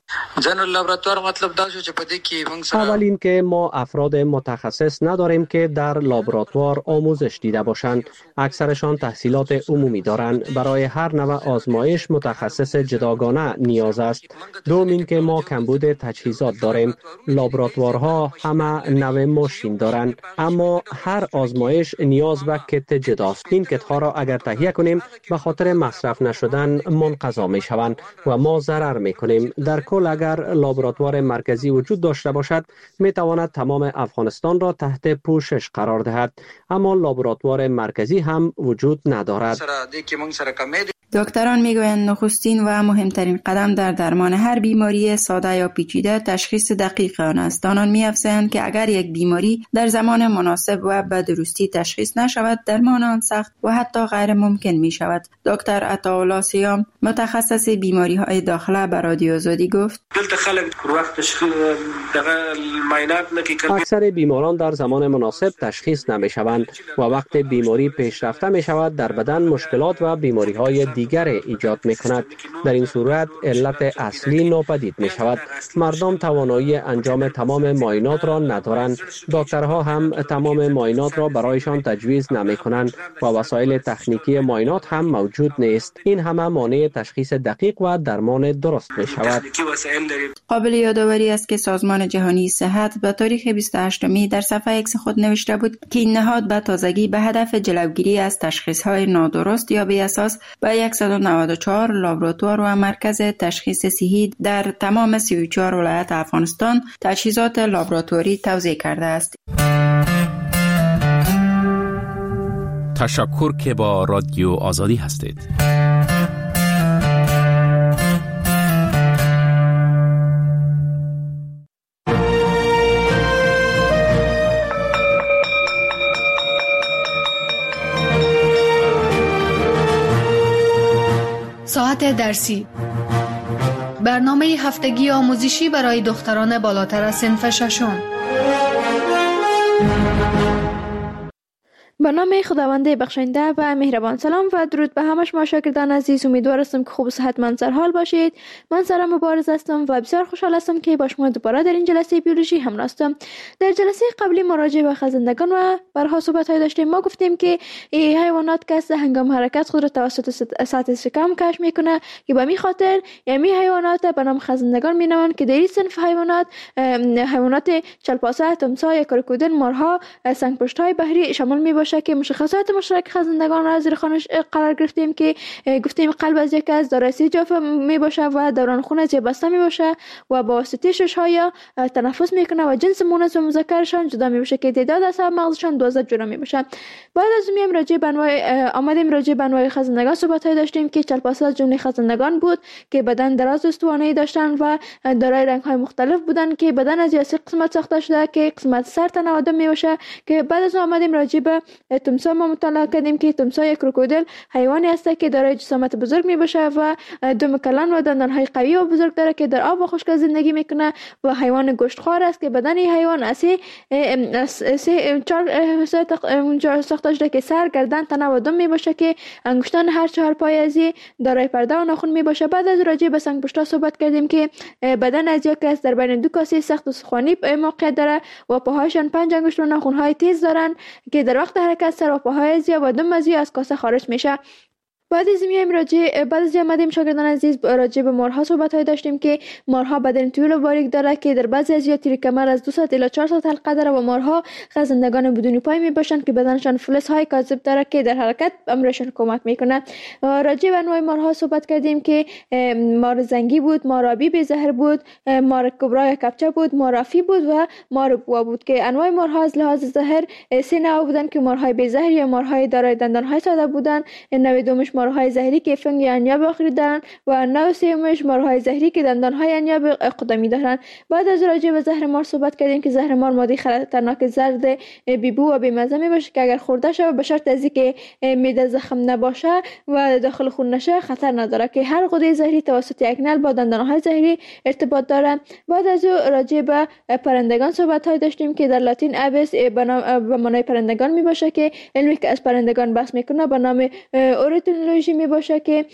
اول این که ما افراد متخصص نداریم که در لابراتوار آموزش دیده باشند. اکثرشان تحصیلات عمومی دارند. برای هر نوع آزمایش متخصص جداگانه نیاز است. دوم این که ما کمبود تجهیزات داریم. لابراتوارها همه نوع ماشین دارند، اما هر آزمایش نیاز به کت جداست. این کت ها را اگر تهیه کنیم به خاطر مصرف نشدن منقضا می شوند و ما ضرر می کنیم. در کل اگر لابراتوار مرکزی وجود داشته باشد می تواند تمام افغانستان را تحت پوشش قرار دهد، اما لابراتوار مرکزی هم وجود ندارد. دکتران میگویند نخستین و مهمترین قدم در درمان هر بیماری ساده یا پیچیده تشخیص دقیق آن است. آنان می‌افزایند که اگر یک بیماری در زمان مناسب و به درستی تشخیص نشود، درمان آن سخت و حتی غیر ممکن می شود. دکتر عطاالله سیام، متخصص بیماری‌های داخله، به رادیو آزادی گفت: اکثر بیماران در زمان مناسب تشخیص نمی‌شوند و وقت بیماری پیشرفته می‌شود در بدن مشکلات و بیماری‌های دیگر ایجاد می‌کند. در این صورت علت اصلی ناپدید می‌شود. شود. مردم توانایی انجام تمام معاینات را ندارند. دکترها هم تمام معاینات را برایشان تجویز نمی کنند و وسایل تکنیکی معاینات هم موجود نیست. این همه مانع تشخیص دقیق و درمان درست می شود. قابل یادآوری است که سازمان جهانی صحت به تاریخ بیست و هشتم می در صفحه ایکس خود نوشته بود که این نهاد به تازگی به هدف جلوگیری از تشخیص‌های نادرست یا بی اساس به صد و نود و چهار لابراتوار و مرکز تشخیص صحی در تمام سی و چهار ولایت افغانستان تجهیزات لابراتواری توزیع کرده است. تشکر که با رادیو آزادی هستید. ساعت درسی، برنامه هفتگی آموزشی برای دختران بالاتر از صنف ششم. به نام خداوند بخشنده و مهربان. سلام و درود به همه شما شاگردان عزیز. امیدوار هستم که خوب و صحتمند سر حال باشید. من سارا مبارز هستم و بسیار خوشحال هستم که با شما دوباره در این جلسه بیولوژی هم هستم. در جلسه قبلی مراجعه به خزندگان و برها صحبت های داشتیم. ما گفتیم که حیوانات که هنگام حرکت خود را توسط سطح شکم کشف میکنه که به می خاطر یمی حیوانات به نام خزندگان مینامند که در این صنف حیوانات حیوانات چلپاسه، تمساح، کروکودیل، مارها، سنگپشت‌های بحری شامل می باشه که مشخصات مشترک خزندگان را زیر خوانش قرار گرفتیم که گفتیم قلب از یک از دارای سی جاف می باشه و دوران خون از یک بسته می باشه و با واسطه شش‌های تنفس میکنه و جنس مؤنث و مذکرشان جدا می باشه که تعداد اعصاب مغزشان دوازده جوره می باشه. بعد از میم راجع به انواع آمدیم راجع به انواع خزندگان صحبت های داشتیم که چلپاسه از جمله خزندگان بود که بدن دراز استوانه‌ای داشتن و دارای رنگ های مختلف بودن که بدن از یک قسمت ساخته شده که قسمت سر تن آدم می باشه. که بعد از آمدیم راجع به تمساح ما مطالعه کردیم که تمساح یک کروکودیل حیوانی است که دارای جسامت بزرگ می باشه و دم کلان و دندانهای قوی و بزرگ داره که در آب و خشک زندگی میکنه و حیوان گوشتخوار است که بدن این حیوان اسی سه چهار ساخته شده که سر، گردن، تنه و دم می باشه که انگشتان هر چهار پای از دارای پرده و ناخن می باشه. بعد از راجع به سنگپشتا صحبت کردیم که بدن از یک کس در بین دو کاسه سخت و سخوانی موقعیت داره و پاهایشان پنج انگشت و ناخن‌های تیز دارن که در وقت حرکت سر و پاهای زیا و دم از از کاسه خارج میشه. بعد از میایم راجع بعد از آمدیم شاگردان عزیز راجع به مارها صحبت های داشتیم که مارها بدن طویل و باریک داره که در بعضی از تیر کمر از دویست الی چهارصد حلقه داره و مارها خزندگان بدون پای می باشند که بدنشان فلز های کاذب داره که در حرکت امرشان کمک میکنه. راجع به انواع مارها صحبت کردیم که مار زنگی بود، مار آبی بی زهر بود، مار کبرا یا کبچه بود، مار آفی بود و مار بوا بود که انواع مارها از لحاظ زهر سه نوع بودن که مارهای بی زهر یا مارهای دارای دندان های ساده بودن، نوع دومش مارهای زهری که فنگ یا انیاب آخری دارن و نوع سومش مارهای زهری که دندانهای انیاب قدمی دارن. بعد از راجع به زهر مار صحبت کردیم که زهر مار ماده خطرناک زرد بیبو و بیمزه می باشه که اگر خورده شود به شرط از اینکه معده زخم نباشه و داخل خون نشه خطر نداره که هر غده زهری توسط یک نل با دندانهای زهری ارتباط داره. بعد از راجع به پرندگان صحبت های داشتیم که در لاتین ابس به معنای پرندگان می باشه که علمی که از پرندگان بحث میکنه به نام اورنیتولوژی می باشه که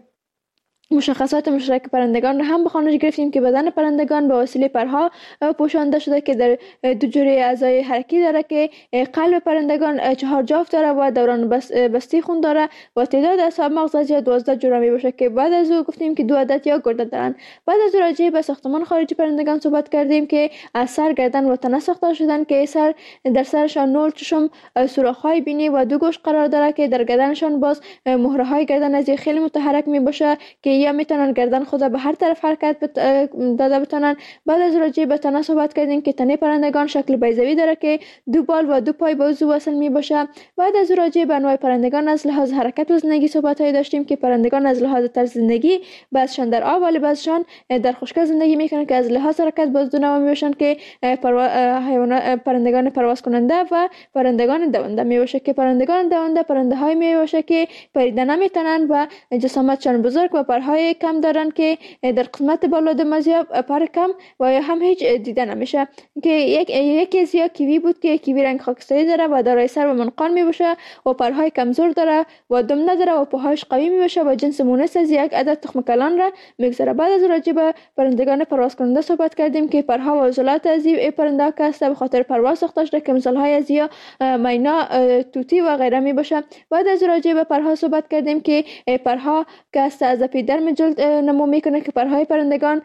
مشخصات مشترک پرندگان را هم به خوانش گرفتیم که بدن پرندگان به وسیله پرها پوشانده شده که در دو جوره اعضای حرکی داره که قلب پرندگان چهار جفت داره و دوران بستی خون داره و تعداد اعصاب مغز از دوازده جوره می باشه که بعد از او گفتیم که دو عدد یا گرده دارن. بعد از راجع به ساختمان خارجی پرندگان صحبت کردیم که از سر، گردن و تنه ساخته شدن که سر در سرشان نول، چشم، سوراخ‌های بینی و دو گوش قرار داره که در گردنشان باز مهره‌های گردن از خیلی متحرک می باشه که یا میتونن گردن خود به هر طرف حرکت بت... داده بتونن. بعد از راجع به تنه صحبت کردیم که تنه پرندگان شکل بیضوی داره که دو بال و دو پای به عضو وصل می باشه. بعد از راجع به انواع پرندگان از لحاظ حرکت و زندگی صحبت های داشتیم که پرندگان از لحاظ طرز زندگی بعضشان در آب ولی بعضشان در خشکی زندگی میکنن که از لحاظ حرکت باز دو نوع میباشن که پروا... حیوانات پرندگان پرواز کننده و پرندگان دونده میباشه که پرندگان دونده پرنده های میباشه که پریدن نمیتونن و جسامتشان بزرگ و پرهای پرهای کم دارن که در قسمت بالا دماغ یا پر کم و یا هم هیچ دیده نمیشه که یک یکی از یا کیوی بود که کیوی رنگ خاکستری داره و دارای سر و منقار می باشه و پرهای کمزور داره و دم نداره و پاهاش قوی می باشه و جنس مونس از یک عدد تخم کلان را میگذاره. بعد از راجع به پرندگان پرواز کننده صحبت کردیم که پرها و عضلات از این پرنده که به خاطر پرواز ساخته شده که مثال های از یا مینا، توتی و غیره می باشه. بعد از راجع به پرها صحبت کردیم که پرها که از اپیدرم جلد نمو میکنه که پرهای پرندگان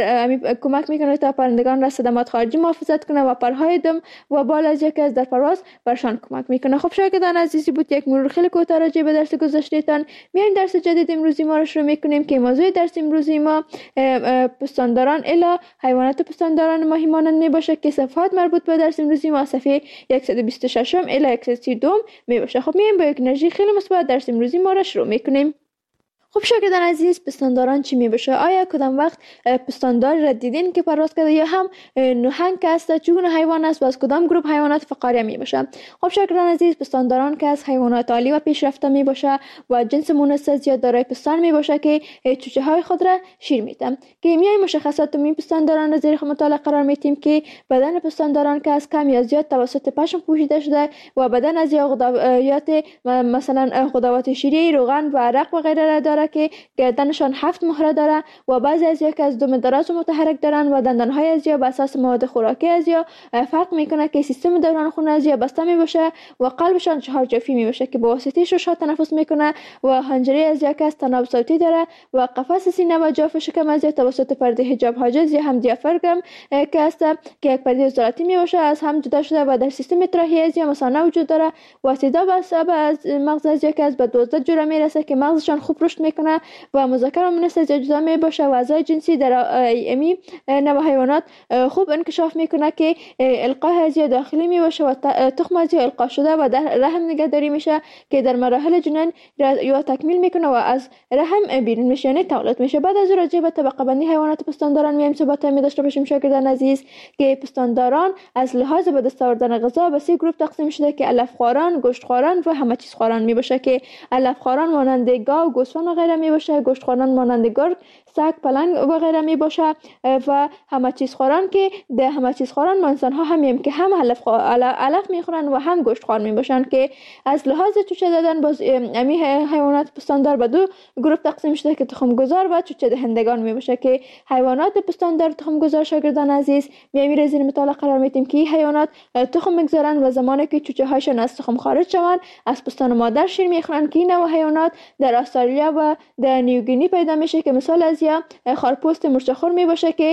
کمک میکنه تا پرندگان را صدمات خارجی محافظت کنه و پرهای دم و بال از یک از در پرواز برشان کمک میکنه. خب شاگردان عزیزی بود یک مرور خیلی کوتاه راجع به درس گذشتهتان. میایم درس جدید امروزی ما رو شروع میکنیم که موضوع درس امروزی ما پستانداران الا حیوانات پستانداران ماهی مانند می باشه که صفحات مربوط به درس امروزی ما صفحه صد و بیست و شش الا صد و سی و دو می باشه. خب میایم با یک انرژی خیلی مثبت درس امروزی ما رو شروع میکنیم. خب شاگردان عزیز، پستانداران چی می باشه؟ آیا کدام وقت پستاندار را دیدین که پرواز کرده یا هم نهنگ است؟ چگونه حیوان است و از کدام گروه حیوانات فقاریه می باشه؟ خب شاگردان عزیز، پستانداران که از حیوانات عالی و پیشرفته می باشه و جنس مونس یا دارای پستان می باشه که چوچه های خود را شیر میده. که میای مشخصات می پستانداران را زیر مطالعه قرار میتیم که بدن پستانداران که از کم یا زیاد توسط پشم پوشیده شده و بدن از غدوات مثلا غدوات شیری، روغن و عرق و غیره داره که گردنشان هفت مهره داره و بعضی از یا که از دم دراز و متحرک دارن و دندانهای از یا بر اساس مواد خوراکی از یا فرق میکنه که سیستم دوران خون از یا بسته می باشه و قلبشان چهار جوفی می باشه که به واسطه شش تنفس میکنه و حنجره از یا که از تناب صوتی داره و قفس سینه و جوف شکم از یا توسط پرده حجاب حاجز یا هم دیافراگم که است که یک پرده عضلاتی می باشه از هم جدا شده و در سیستم تراهی از یا مثانه وجود داره و صدا بسته از مغز از یا که از به دوازده جوره میرسه که مغزشان خوب رشد میکنه و مذکر و مؤنث جدا می باشه و اعضای جنسی در امی نوع حیوانات خوب انکشاف میکنه که القاء از داخلی می باشه و تخم از القاء شده و در رحم نگهداری میشه که در مراحل جنین یا تکمیل میکنه و از رحم بیرون میشه، یعنی تولد میشه. بعد از راجع به طبقه بندی حیوانات پستانداران میایم صحبت می داشته باشیم شاگردان عزیز که پستانداران از لحاظ به دست آوردن غذا به سه گروه تقسیم شده که علف خواران، گوشت خواران و همه چیز خواران می باشه که علف خواران مانند گاو، گوسفند و غیره می باشه، گوشت خواران مانند گرگ، سگ، پلنگ و غیره می باشه و همه چیز خواران که ده همه چیز خواران ما انسان ها همیم که هم علف خو... علف میخورن و هم گوشت خوار می باشن که از لحاظ چوچه دادن باز امی حیوانات پستاندار به دو گروه تقسیم شده که تخم گذار و چوچه دهندگان می باشه که حیوانات پستاندار تخم گذار شاگردان عزیز میایم را زیر مطالعه قرار میدیم که حیوانات تخم میگذارن و زمانی که چوچه هاشون از تخم خارج شوند از پستان مادر شیر میخورن که این نوع حیوانات در استرالیا و در نیوگینی پیدا میشه که مثال از یا خارپوست مرچخور می باشه که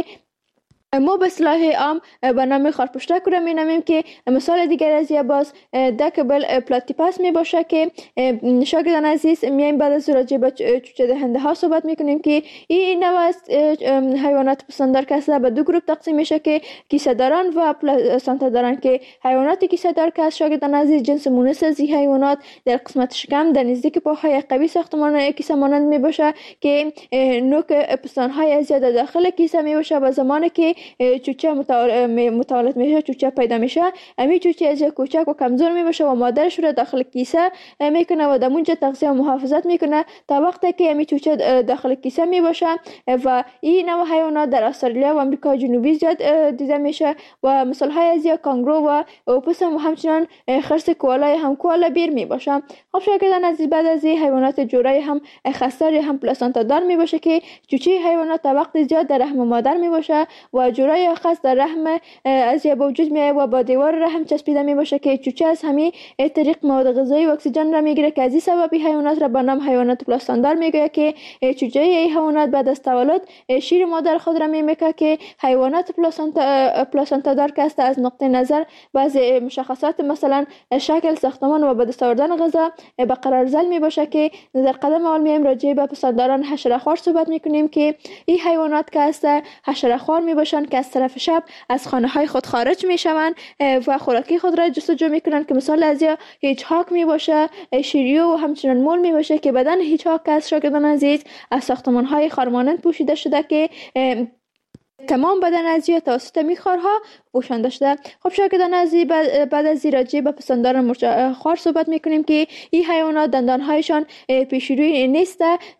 ما به اصطلاح عام به نام خارپشتک را می نامیم که مثال دیگر از یا باز دکبل پلاتیپاس می باشه که شاگردان عزیز میایم بعد از راجع به چوچه دهنده ها صحبت میکنیم که این نوع از حیوانات پستاندار که به دو گروه تقسیم میشه که کیسه داران و پلاسانتا دارن که حیوانات کیسه دار که شاگردان عزیز جنس مونس از این حیوانات در قسمت شکم در نزدیک پاهای قوی ساختمان کیسه مانند می باشه که نوک پستان های از یا داخل کیسه می باشه و زمانی که چوچه متولد میشه چوچه پیدا میشه امی چوچه از کوچک و کمزور می باشه و مادرش رو داخل کیسه میکنه و در اونجا تغذیه و محافظت میکنه تا وقتی که امی چوچه داخل کیسه می باشه و این نوع حیوانات در استرالیا و آمریکا جنوبی زیاد دیده میشه و مثال های از یا کانگرو و اوپوس و همچنان خرس کوالای هم کولا بیر می باشه. خب شاگردان عزیز بعد از این حیوانات جورای هم خستار هم پلاسانتا دار می باشه که چوچه حیوانات تا وقت زیاد در رحم مادر می باشه و جورای خاص در رحم از یا وجود میاد و با دیوار رحم چسبیده می باشه که چوچه از همین طریق مواد غذایی و اکسیژن را میگیره که از این سبب حیوانات را به نام حیوانات پلاساندار میگه که چوچه ای حیوانات بعد از تولد شیر مادر خود را میمیکه که حیوانات پلاسانتا پلاسانتا دار که است از نقطه نظر بعضی مشخصات مثلا شکل ساختمان و به دست آوردن غذا به قرار زل می باشه که در قدم اول میایم راجع به پستانداران حشره خوار صحبت میکنیم که این حیوانات که است حشره خوار می باشن که از طرف شب از خانه های خود خارج می شوند و خوراکی خود را جستجو می کنند که مثال از یا هیچ هاک می باشه، شیریو و همچنان مول می باشه که بدن هیچ هاک از شاگردان عزیز از ساختمان های خارمانند پوشیده شده که تمام بدن از یا توسط میخوارها پوشانده شده. خب شاگردان عزیز بعد از راجع به پستاندار مرچ خوار صحبت میکنیم که این حیوانات دندانهایشان پیشروی نیست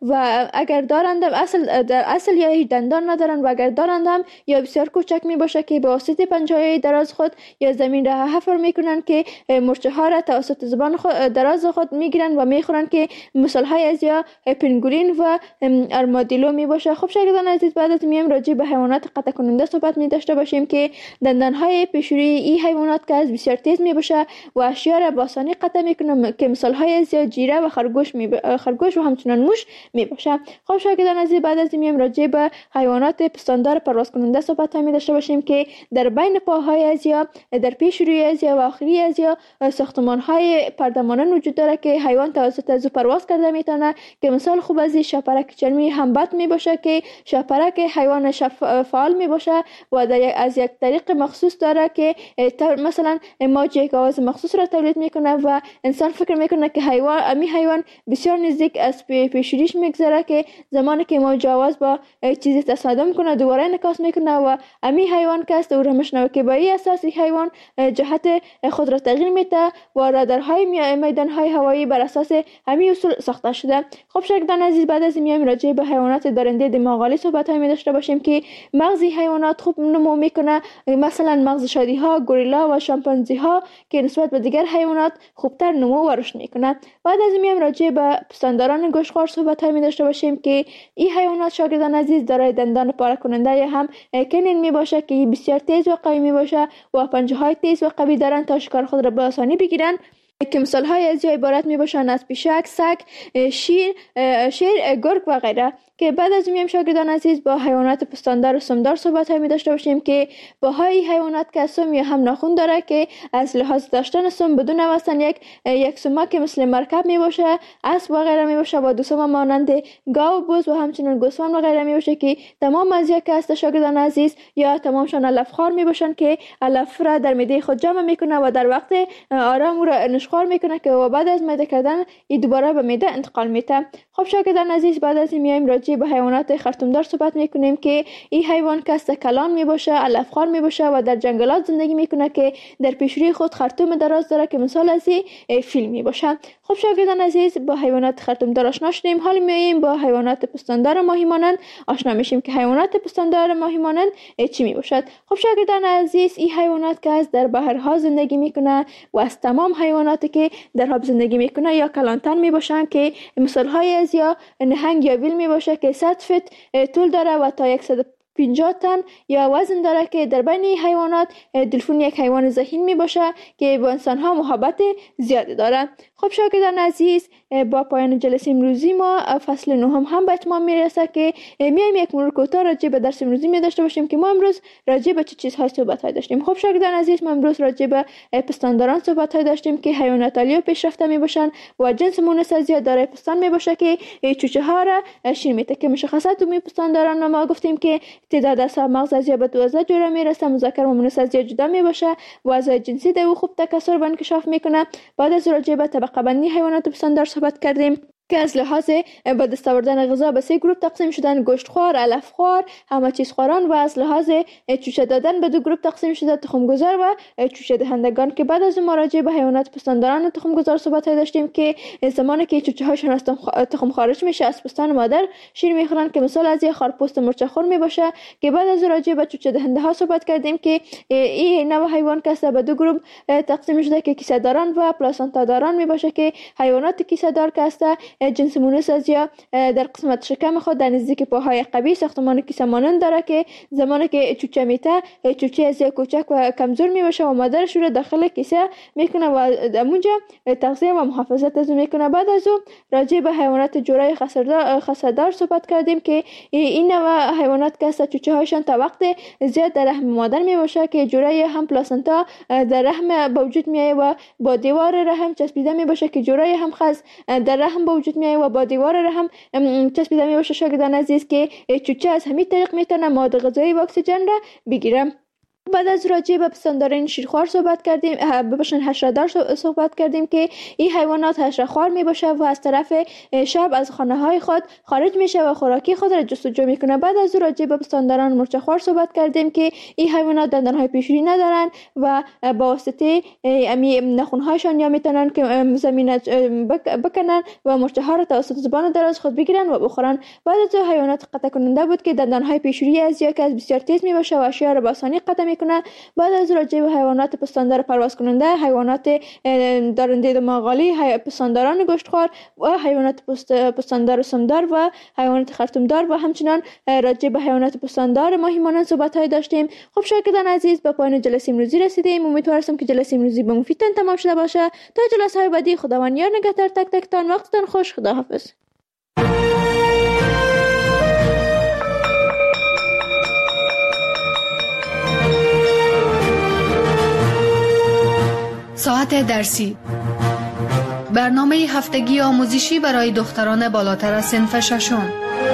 و اگر دارند اصل در اصل یا هیچ دندان ندارند و اگر دارند هم یا بسیار کوچک می باشه که به واسطه پنجه‌های دراز خود یا زمین را حفر میکنند که مرچ ها را توسط زبان خود دراز خود میگیرند و میخورند که مثال های از یا پنگولین و ارمادیلو می باشه. خب شاگردان عزیز بعد از میایم راجع به حیوانات قطع کننده صحبت می داشته باشیم که دندانهای پیشروی این حیوانات که از بسیار تیز می باشه و اشیا را با آسانی قطع میکنه که مثال های از یا جیره و خرگوش می ب... خرگوش و همچنان موش می باشه. خب شاگردان عزیز بعد از میایم راجع به حیوانات پستاندار پرواز کننده صحبت می داشته باشیم که در بین پاهای از یا در پیشروی از یا و آخری از یا ساختمان های پردمانان وجود داره که حیوان توسط از پرواز کرده میتونه که مثال خوب از شاپرک چرمی همبت می باشه که شاپرک حیوان فعال می باشه و در از یک طریق مخصوص داره که مثلا موج یک آواز مخصوص را تولید میکنه و انسان فکر میکنه که حیوان امی حیوان بسیار نزدیک از پیشوریش میگذره که زمانی که موج آواز با چیزی تصادم کنه دوباره انعکاس میکنه و امی حیوان که است او را میشنوه که با این اساس حیوان جهت خود را تغییر میده و رادارهای میدانهای هوایی بر اساس همین اصول ساخته شده. خب شاگردان عزیز بعد از میایم راجع به حیوانات دارنده دماغالی صحبت های می داشته باشیم که مغز حیوانات خوب نمو میکنه، مثلا مغز شادی ها، گوریلا و شامپانزی ها که نسبت به دیگر حیوانات خوبتر نمو و رشد میکنه. بعد از میایم راجع به پستانداران گوشتخوار صحبت های می داشته باشیم که این حیوانات شاگردان عزیز دارای دندان پاره کننده یا هم کنین می باشه که بسیار تیز و قوی می باشه و پنجه های تیز و قوی دارن تا شکار خود را به آسانی بگیرن که مثال های از عبارت می باشند از پیشک، سگ، شیر، شیر، گرگ و غیره. که بعد از میایم شاگردان عزیز با حیوانات پستاندار و سمدار صحبت های می داشته باشیم که باهای حیوانات که سم یا هم ناخون داره که از لحاظ داشتن سم بدون واسطن یک یک سم که مثل مرکب می باشه، اسب و غیره می باشه و دو سم مانند گاو، بز و همچنین گوسفند و غیره می باشه که تمام از یک است شاگردان عزیز یا تمامشان علفخوار می باشن که علف را در معده خود جمع میکنه و در وقت آرام را نشخوار میکنه که و بعد از معده کردن این دوباره به معده انتقال میده. خب شاگردان عزیز بعد از میایم راجع به حیوانات خرطومدار صحبت میکنیم که این حیوان کست کلان میباشه، علفخوار میباشه و در جنگلات زندگی میکنه که در پیشروی خود خرطوم دراز داره که مثال از این فیل میباشه. خب شاگردان عزیز با حیوانات خرطومدار آشنا شدیم، حالا میایم با حیوانات پستاندار ماهی مانند آشنا میشیم که حیوانات پستاندار ماهی مانند چی میباشد. خب شاگردان عزیز این حیوانات که از در بحرها زندگی میکنه و از تمام حیواناتی که در آب زندگی میکنه یا کلانتر میباشن که مثال های از یا نهنگ یا ویل میباشه که صد فت طول داره و تا صد و پنجاه تن یا وزن داره که در بین حیوانات دلفین یک حیوان ذهین می باشه که با انسان ها محبت زیادی داره. خب شاگردان عزیز با پایان جلسه امروزی ما فصل نهم هم, هم به اتمام میرسه که میایم یک مرور کوتاه راجع به درس امروزی می داشته باشیم که ما امروز راجع به چه چیزهای صحبت های داشتیم. خب شاگردان عزیز ما امروز راجع به پستانداران صحبت های داشتیم که حیوانات عالی و پیشرفته می باشن و جنس مونس زیاد داره پستان می باشه که چوچه ها را شیر میده که مشخصات دومی پستانداران ما گفتیم که تعداد اعصاب مغز از یا به دوازده جوره میرسه، مذکر و مؤنث از یا جدا می باشه و اعضای جنسی در او خوب تکثر و انکشاف میکنه. بعد از راجع به طبقه بندی حیوانات پستاندار صحبت کردیم که از لحاظ به دست آوردن غذا به سه گروه تقسیم شدن: گوشتخوار، علفخوار، همه چیز خواران و از لحاظ چوچه دادن به دو گروه تقسیم شده: تخمگذار و چوچه دهندگان. که بعد از مراجعه به حیوانات پستانداران و تخمگذار صحبت داشتیم که زمانی که چوچه هاشون از تخم خارج میشه از پستان مادر شیر میخورن که مثال از خارپوست مرچخور میباشه. که بعد از راجعه به چوچه دهنده ها صحبت کردیم که این نوع حیوان که به دو گروه تقسیم شده که کیسه داران و پلاسنتا داران میباشه که حیوانات کیسه دار که جنس مونس از یا در قسمت شکم خود در نزدیک پاهای قوی ساختمان کیسه مانند داره که زمانی که چوچه میته چوچه از یا کوچک و کمزور میباشه و مادرش رو داخل کیسه میکنه و اونجا تغذیه و محافظت از میکنه. بعد از اون راجع به حیوانات جورای خسردار صحبت کردیم که این نوع حیوانات که چوچه هاشون تا وقت زیاد در رحم مادر میباشه که جورای هم پلاسنتا در رحم به وجود میایه و با دیوار رحم چسبیده میباشه که جورای هم خز در رحم به وجود میایه و با دیوار رحم چسبیده میباشه. شاگردان عزیز که چوچه از همین طریق میتونه مواد غذایی و اکسیژن را بگیره. بعد از راجع به پستانداران شیرخوار صحبت کردیم، ببخشید حشره‌دار صحبت کردیم که این حیوانات حشره‌خوار میباشه و از طرف شب از خانه های خود خارج میشه و خوراکی خود را جستجو میکنه. بعد از راجع به پستانداران مورچه‌خوار صحبت کردیم که این حیوانات دندانهای پیشونی ندارن و با واسطه امی نخونهایشان یا میتونن که زمین بکنن و مورچه ها را توسط زبان دراز خود بگیرن و بخورن. بعد از حیوانات قطع کننده بود که دندانهای پیشونی از یا که از بسیار تیز میباشه و اشیاء را با آسانی قطع میکنه. بعد از راجع به حیوانات پستاندار پرواز کننده، حیوانات دارنده دماغالی، پستانداران گوشتخوار و حیوانات پستاندار سمدار و حیوانات خرطومدار و همچنان راجع به حیوانات پستاندار ماهی مانند صحبت‌های داشتیم. خب شاگردان عزیز، به پایان جلسه امروزی رسیدیم. امیدوارم که جلسه امروزی به مفیدتان تمام شده باشه. تا جلسه‌های بعدی خداوند یار نگهدار تک تکتان. وقتتان خوش. خداحافظ. ساعت درسی، برنامه هفتگی آموزشی برای دختران بالاتر از صنف ششم.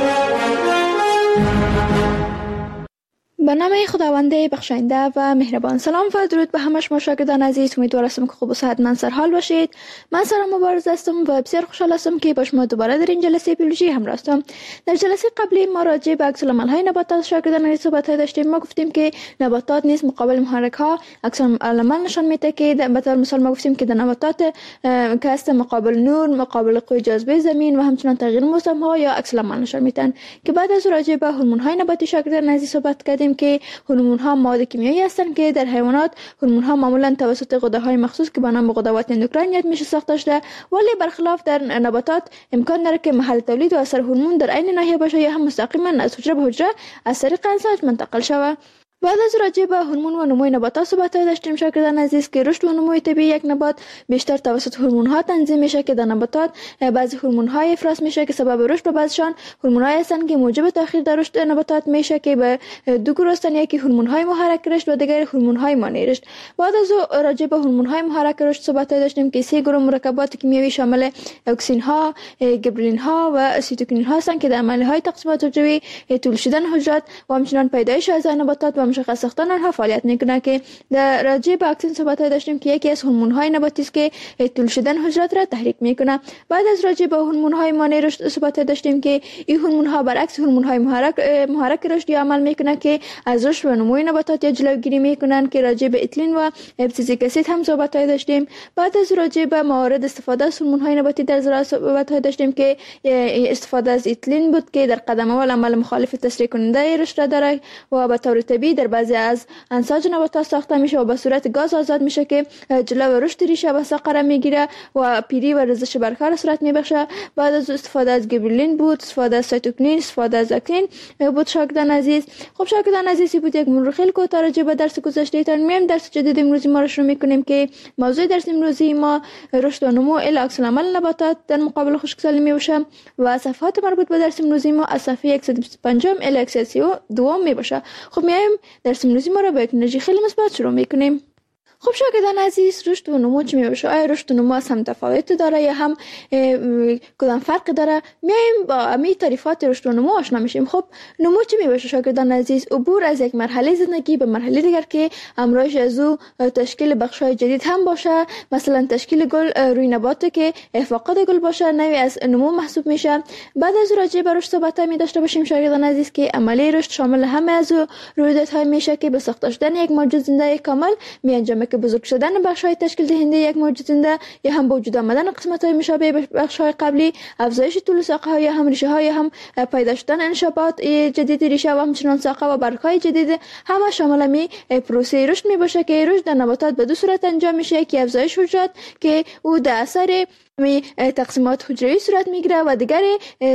به نام خداوند بخشاینده و مهربان. سلام و درود به همه شما شاگردان عزیز. امیدوارم که خوب و صحتمند سرحال باشید. من سارا مبارز هستم و بسیار خوشحال هستم که با شما دوباره در این جلسه بیولوژی همراه هستم. در جلسه قبلی ما راجع به عکس‌العمل‌های نباتات شاگردان عزیز صحبت‌های داشتیم. ما گفتیم که نباتات نیز مقابل محرک‌ها عکس‌العمل نشان میده که به طور مثال ما گفتیم که در نباتات که است مقابل نور، مقابل قوه جاذبه زمین و همچنین تغییر موسم‌ها یا عکس‌العمل نشان میدن. که بعد از راجع به هورمون‌های نباتی شاگردان عزیز صحبت کردیم که هورمون ها مواد کیمیایی هستند که در حیوانات هورمون ها معمولا توسط غده های مخصوص که به نام غدوات اندوکراین میشه ساخته شده، ولی برخلاف در نباتات امکان داره که محل تولید و اثر هورمون در عین ناحیه باشه یا هم مستقیما از حجره به حجره از طریق انساج منتقل شود. بعد از راجع به هورمون و نموی نباتات صحبت داشتیم شاگردان عزیز که رشد و نموی طبیعی یک نبات بیشتر توسط هورمون ها تنظیم میشه که در نباتات بعضی هورمون های افراز میشه که سبب رشد و بعضیشان هورمون های هستند که موجب تاخیر در رشد نباتات میشه که به دو گروه هستند، یکی هورمون های محرک رشد و دیگر هورمون های مانع رشد. بعد از راجع به هورمون های محرک رشد صحبت داشتیم که سه گروه مرکبات کیمیایی شامل اکسین ها، گبرلین ها و سیتوکینین ها هستند که در عملیه های تقسیمات حجروی، طول شدن حجرات و همچنین پیدایش اعضای نباتات و مشخص ساختن آنها فعالیت میکنه. که در راجع به اکسین صحبت داشتیم که یکی از هورمون های نباتی است که طول شدن حجرات را تحریک میکنه. بعد از راجع به هورمون های مانع رشد صحبت داشتیم که این هورمون ها برعکس هورمون های محرک محرک رشد عمل میکنه که از رشد و نمو نباتات یا جلوگیری میکنن که راجع به اتیلین و ابسیزیک اسید هم صحبت داشتیم. بعد از راجع به موارد استفاده از هورمون های نباتی در زراعت صحبت داشتیم که استفاده از اتیلین بود که در قدم اول عمل مخالف تسریع کننده رشد را داره و به طور طبیعی در بعضی از انساج نباتات ساخته میشه و به صورت گاز آزاد میشه که جلو رشد ریشه و ساق قرار میگیره و پیری و ریزش برگها را صورت میبخشه. بعد از استفاده از گبرلین بود، استفاده از سایتوکینین، استفاده از اکتین بود شاگردان عزیز. خب شاگردان عزیز بود یک مرور خیلی کوتاه راجع به درس گذشته تان میایم. درس جدید امروزی ما رو شروع میکنیم که موضوع درس امروزی ما رشد و نمو الی عکس‌العمل نباتات در مقابل خشکسالی میباشه و صفحات مربوط به درس امروزی ما از صفحه صد و بیست و پنج الی صد و دو میباشه. خب میایم درس امروزی ما رو با یک انرژی خیلی مثبت شروع میکنیم. خب شاگردان عزیز، رشد و نمو چی میباشه؟ آیا رشد و نمو از هم تفاوت داره یا هم کدام فرق داره؟ میایم با امی تعریفات رشد و نمو آشنا میشیم. خب نمو چی میباشه شاگردان عزیز؟ عبور از یک مرحله زندگی به مرحله دیگر که همراهش از او تشکیل بخش‌های جدید هم باشه. مثلا تشکیل گل روی نبات که فاقد گل باشه نوعی از نمو محسوب میشه. بعد از راجع به رشد صحبت می داشته باشیم شاگردان عزیز که عملی رشد شامل همه از رویدادهای میشه که به ساخته شدن یک موجود زنده کامل میانجامه که بزرگ شدن بخش‌های تشکیل دهنده یک موجود زنده یا هم به وجود آمدن قسمت‌های مشابه بخش‌های قبلی، افزایش طول ساقه‌ها یا هم ریشه‌ها یا هم پیدا شدن انشابات جدید ریشه و همچنین ساقه و برگ‌های جدید، همه شامل می پروسه رشد میباشه که رشد در نباتات به دو صورت انجام میشه که افزایش حجرات که او در اثر می تقسیمات حجروی صورت میگیره و دیگر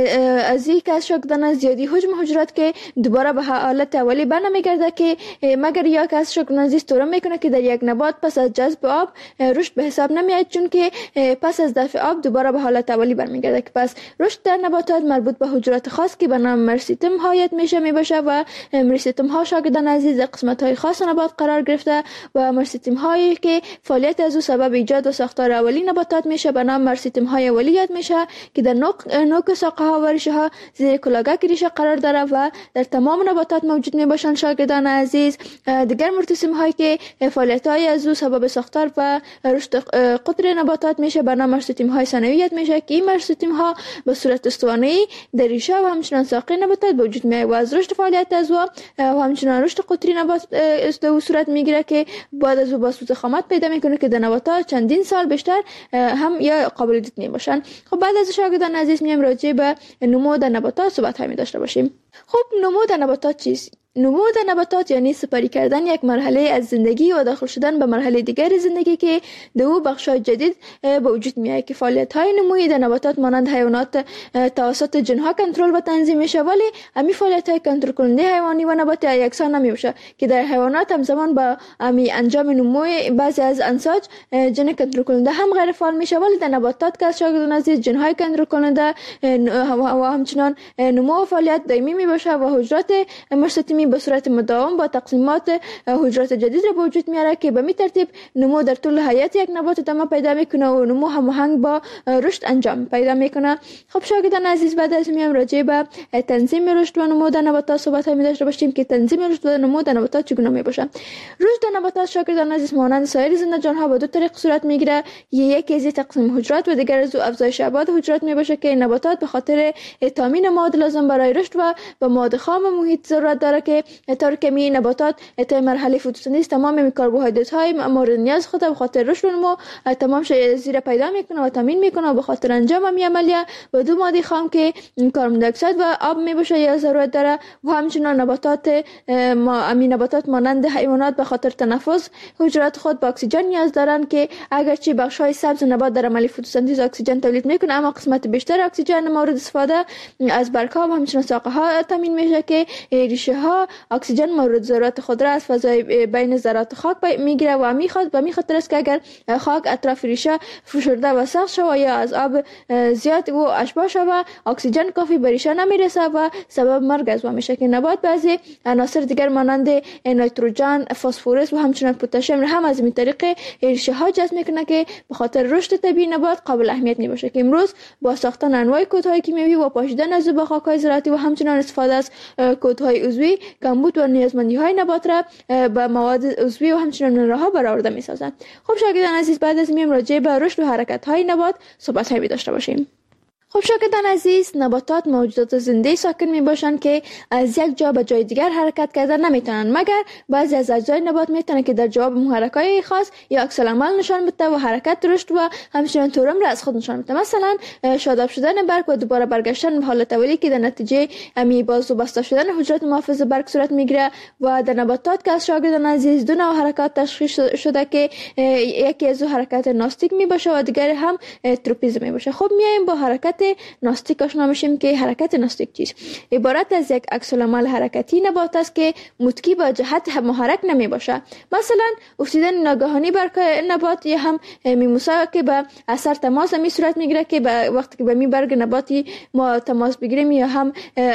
از یک از شاگردان زیادی حجم حجرات که دوباره به حالت اولی برنمیگرده که مگر یک از شاگردان زیست طور میکنه که در یک نبات نبات پس از جذب آب رشد به حساب نمیاد، چون که پس از دفع آب دوباره به حالت اولی برمیگرده. که پس رشد در نباتات مربوط به حجرات خاص که به نام مرسیتم هایت میشه میباشه و مرسیتم ها شاگردان عزیز قسمت های خاص نبات قرار گرفته و مرسیتم هایی که فعالیت از او سبب ایجاد و ساختار اولی نباتات میشه به نام مرسیتم های اولی یاد میشه که در نوک نوک ساقه ها و ریشه ها زیر کلاگک ریشه قرار داره و در تمام نباتات موجود میباشند. شاگردان عزیز دیگر مرسیتم هایی که فعالیت های از او سبب ساختار و رشد قطر نباتات میشه به نام مرسیتم های ثانوی یاد میشه که این مرسیتم ها به صورت استوانه‌ای در ریشه و همچنان ساقه نباتات به وجود میاد و از رشد فعالیت از او و همچنان رشد قطری نبات در صورت میگیره که بعد از او با سوز خامات پیدا میکنه که در نباتات چندین سال بیشتر هم یا قابل دید نمیباشن. خب بعد از شاگردان عزیز میایم راجع به نمو در نباتات صحبت هایی داشته باشیم. خب نمو در نباتات چیست؟ نمو در نباتات یعنی سپری کردن یک مرحله از زندگی و داخل شدن به مرحله دیگر زندگی که در او بخش‌های جدید به وجود میاد که فعالیت‌های نمویی در نباتات مانند حیوانات توسط جن‌ها کنترل و تنظیم میشه، ولی همین فعالیت‌های کنترل کننده حیوانی و نباتی یکسان نمیشه که در حیوانات همزمان با همین انجام نموی بعضی از انساج جن کنترل کننده هم غیر فعال میشه، ولی در نباتات که شاگردان عزیز جن‌های کنترل کننده و همچنان نمو و فعالیت دائمی میباشه و حجرات مرسیتمی به صورت مداوم با تقسیمات حجرات جدید را به وجود میاره که به می ترتیب نمو در طول حیات یک نبات ادامه پیدا میکنه و نمو هماهنگ با رشد انجام پیدا میکنه. خب شاگردان عزیز بعد از میام راجع به تنظیم رشد و نمو در نباتات صحبت می داشته باشیم که تنظیم رشد و نمو در نباتات چگونه می باشه. رشد در نباتات شاگردان عزیز مانند سایر زنده جان ها به دو طریق صورت میگیره، یکی از تقسیم حجرات و دیگر از افزایش ابعاد حجرات می باشه که نباتات به خاطر تامین مواد لازم برای رشد و به مواد خام محیط ضرورت داره که طور که می نباتات تا مرحله فتوسنتز تمام کربوهیدرات های مورد نیاز خود به خاطر رشد و نمو تمام زیر پیدا میکنه و تامین میکنه و به خاطر انجام همین عملیه به دو ماده خام که کربن دی اکساید و آب می باشه یا ضرورت داره و همچنین نباتات ما امین نباتات مانند حیوانات به خاطر تنفس حجرات خود به اکسیژن نیاز دارن که اگرچه بخش های سبز نبات در عمل فتوسنتز اکسیژن تولید میکنه، اما قسمت بیشتر اکسیژن مورد استفاده از برگ ها و همچنین ساقه ها تامین میشه که ریشه ها اکسیژن مورد ضرورت خود را از فضای بین ذرات خاک میگیره و میخواد و میخاطر است که اگر خاک اطراف ریشه فشرده و سخت شود یا از آب زیاد و اشباح شود اکسیژن کافی به ریشه نمیرسه و سبب مرگ از او میشه که نبات بعضی عناصر دیگر مانند نیتروژن، فسفرس و همچنین پتاسیم هم از این طریق ریشه ها جذب میکنه که به خاطر رشد طبیعی نبات قابل اهمیت میباشه که امروز با ساختن انواع کودهای کیمیایی و پاشیدن از با خاک‌های زراعتی و همچنین استفاده از کودهای عضوی کمبود و نیازمندی های نبات را به مواد عضوی و همچنین منرال‌ها برآورده می‌سازند. خب شاگردان عزیز بعد از میم راجع به رشد و حرکت های نبات صحبت هایی داشته باشیم. خب شاگردان عزیز نباتات موجودات زنده ساکن می باشند که از یک جا به جای دیگر حرکت کردن نمیتونن، مگر بعضی از اجزای نبات میتونن که در جواب محرک‌های خاص یا عکس العمل نشان بده و حرکت رشد و همچنین تورم را از خود نشان بده. مثلا شاداب شدن برگ و دوباره برگشتن به حالت اولی که در نتیجه امی باز و بسته شدن حجرات محافظ برگ صورت میگیره و در نباتات که از شاگردان عزیز دو نوع حرکات تشخیص شده که یکی از حرکت ناستیک می باشه و دیگر هم تروپیزم می باشه. خب میایم با حرکت ناستیک آشنا میشیم که حرکت ناستیک چیست؟ عبارت از یک عکس العمل حرکتی نبات است که متکی با جهت محرک نمی باشه. مثلا افتیدن ناگهانی برگ نبات یا هم میموسا که به اثر تماس می صورت میگیره که به وقتی که به می برگ نباتی ما تماس بگیریم یا هم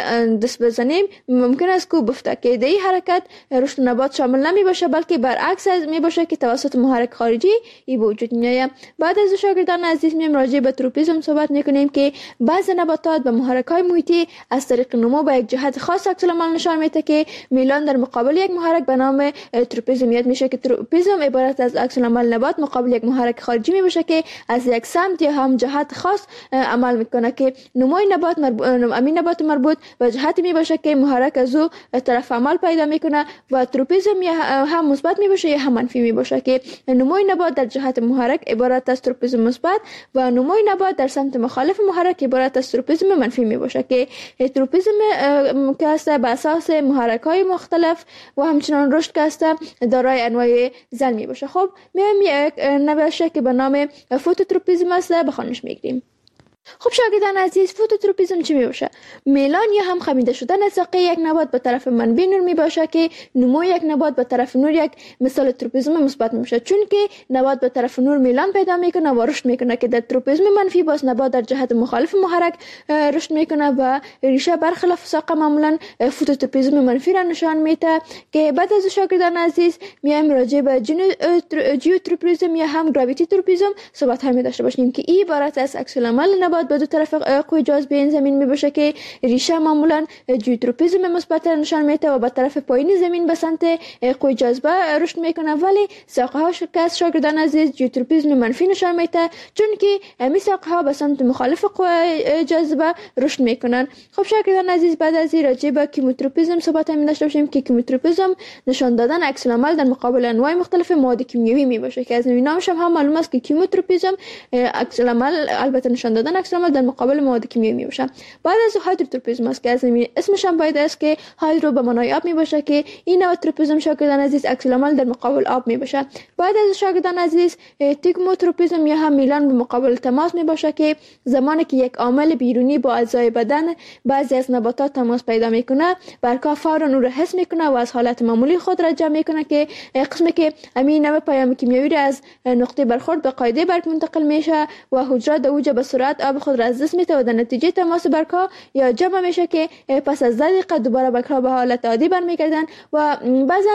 دست بزنیم ممکن است که بفته که در این حرکت رشد نبات شامل نمی باشه، بلکه برعکس از می باشه که توسط محرک خارجی ای به وجود میاد. بعد از شاگردان عزیز میم راجع به تروپیزم صحبت میکنیم که بعضی نباتات به محرک‌های محیطی از طریق نمو به یک جهت خاص عکس العمل نشان میده که میلان در مقابل یک محرک به نام تروپیزم یاد میشه که تروپیزم عبارت از عکس العمل نبات مقابل یک محرک خارجی میباشه که از یک سمت یا هم جهت خاص عمل میکنه که نموی نبات مربوط امین نبات مربوط به جهت میباشه که محرک از او طرف عمل پیدا میکنه و تروپیزم یا هم مثبت میباشه یا هم منفی میباشه که نموی نبات در جهت محرک عبارت از تروپیزم مثبت و نموی نبات در سمت مخالف محرک عبارت از تروپیزم منفی می باشه که تروپیزم که است به اساس محرک های مختلف و همچنان رشد که است دارای انواع زن می باشه. خب میایم یک نوع که به نام فوتوتروپیزم است بخوانش میگیریم. خب شاگردان عزیز، فوتوتروپیسم چی می باشه؟ میلان یا هم خمیده شدن ساقه یک نبات به طرف منبع نور می باشه که نمو یک نبات به طرف نور یک مثال تروپیسم مثبت میشه، چون که نبات به طرف نور میلان پیدا میکنه و رشد میکنه که در تروپیسم منفی باز نبات در جهت مخالف محرک رشد میکنه و ریشه برخلاف ساقه معمولا فوتوتروپیسم منفی را نشان میده. که بعد از شاگردان عزیز میایم راجع به جیوتروپیسم یا هم گراویتی تروپیسم صحبت هم داشته باشیم که این عبارت از عکس العمل نبات به دو طرف قوی جاذبه این زمین می باشه که ریشه معمولا جیوتروپیسم مثبت نشان میده و به طرف پایین زمین به سمت قوی جاذبه رشد میکنه، ولی ساقه ها که شاگردان عزیز جیوتروپیسم منفی نشان میده، چون که همین ساقه ها به سمت مخالف قوی جاذبه رشد میکنن. خب شاگردان عزیز، بعد از این راجع به کیموتروپیسم صحبت هم داشته باشیم که کیموتروپیسم نشان دادن عکس العمل در مقابل انواع مختلف مواد کیمیایی می باشه که از نامش هم, هم معلوم است که کیموتروپیسم عکس العمل البته نشان دادن عکس العمل در مقابل مواد کیمیایی می باشه. بعد از هایدروتروپیسم است که از اسمش هم باید است که هایدرو به معنای آب می باشه که این نوع تروپیسم شاگردان عزیز عکس العمل در مقابل آب می باشه. بعد از شاگردان عزیز تیگموتروپیسم یا هم میلان به مقابل تماس می باشه که زمانی که یک عامل بیرونی با اعضای بدن بعضی از نباتات تماس پیدا میکنه، برگ‌ها فوراً اون را حس میکنه و از حالت معمولی خود را جمع میکنه که قسمی که امین نوع پیام کیمیایی را از نقطه برخورد به قاعده برگ منتقل میشه و حجرات اوج به سرعت آب خود را از دست میده و در نتیجه تماس برگ‌ها یا جمع میشه که پس از دقیقه دوباره برگ‌ها به حالت عادی برمیگردن و بعضا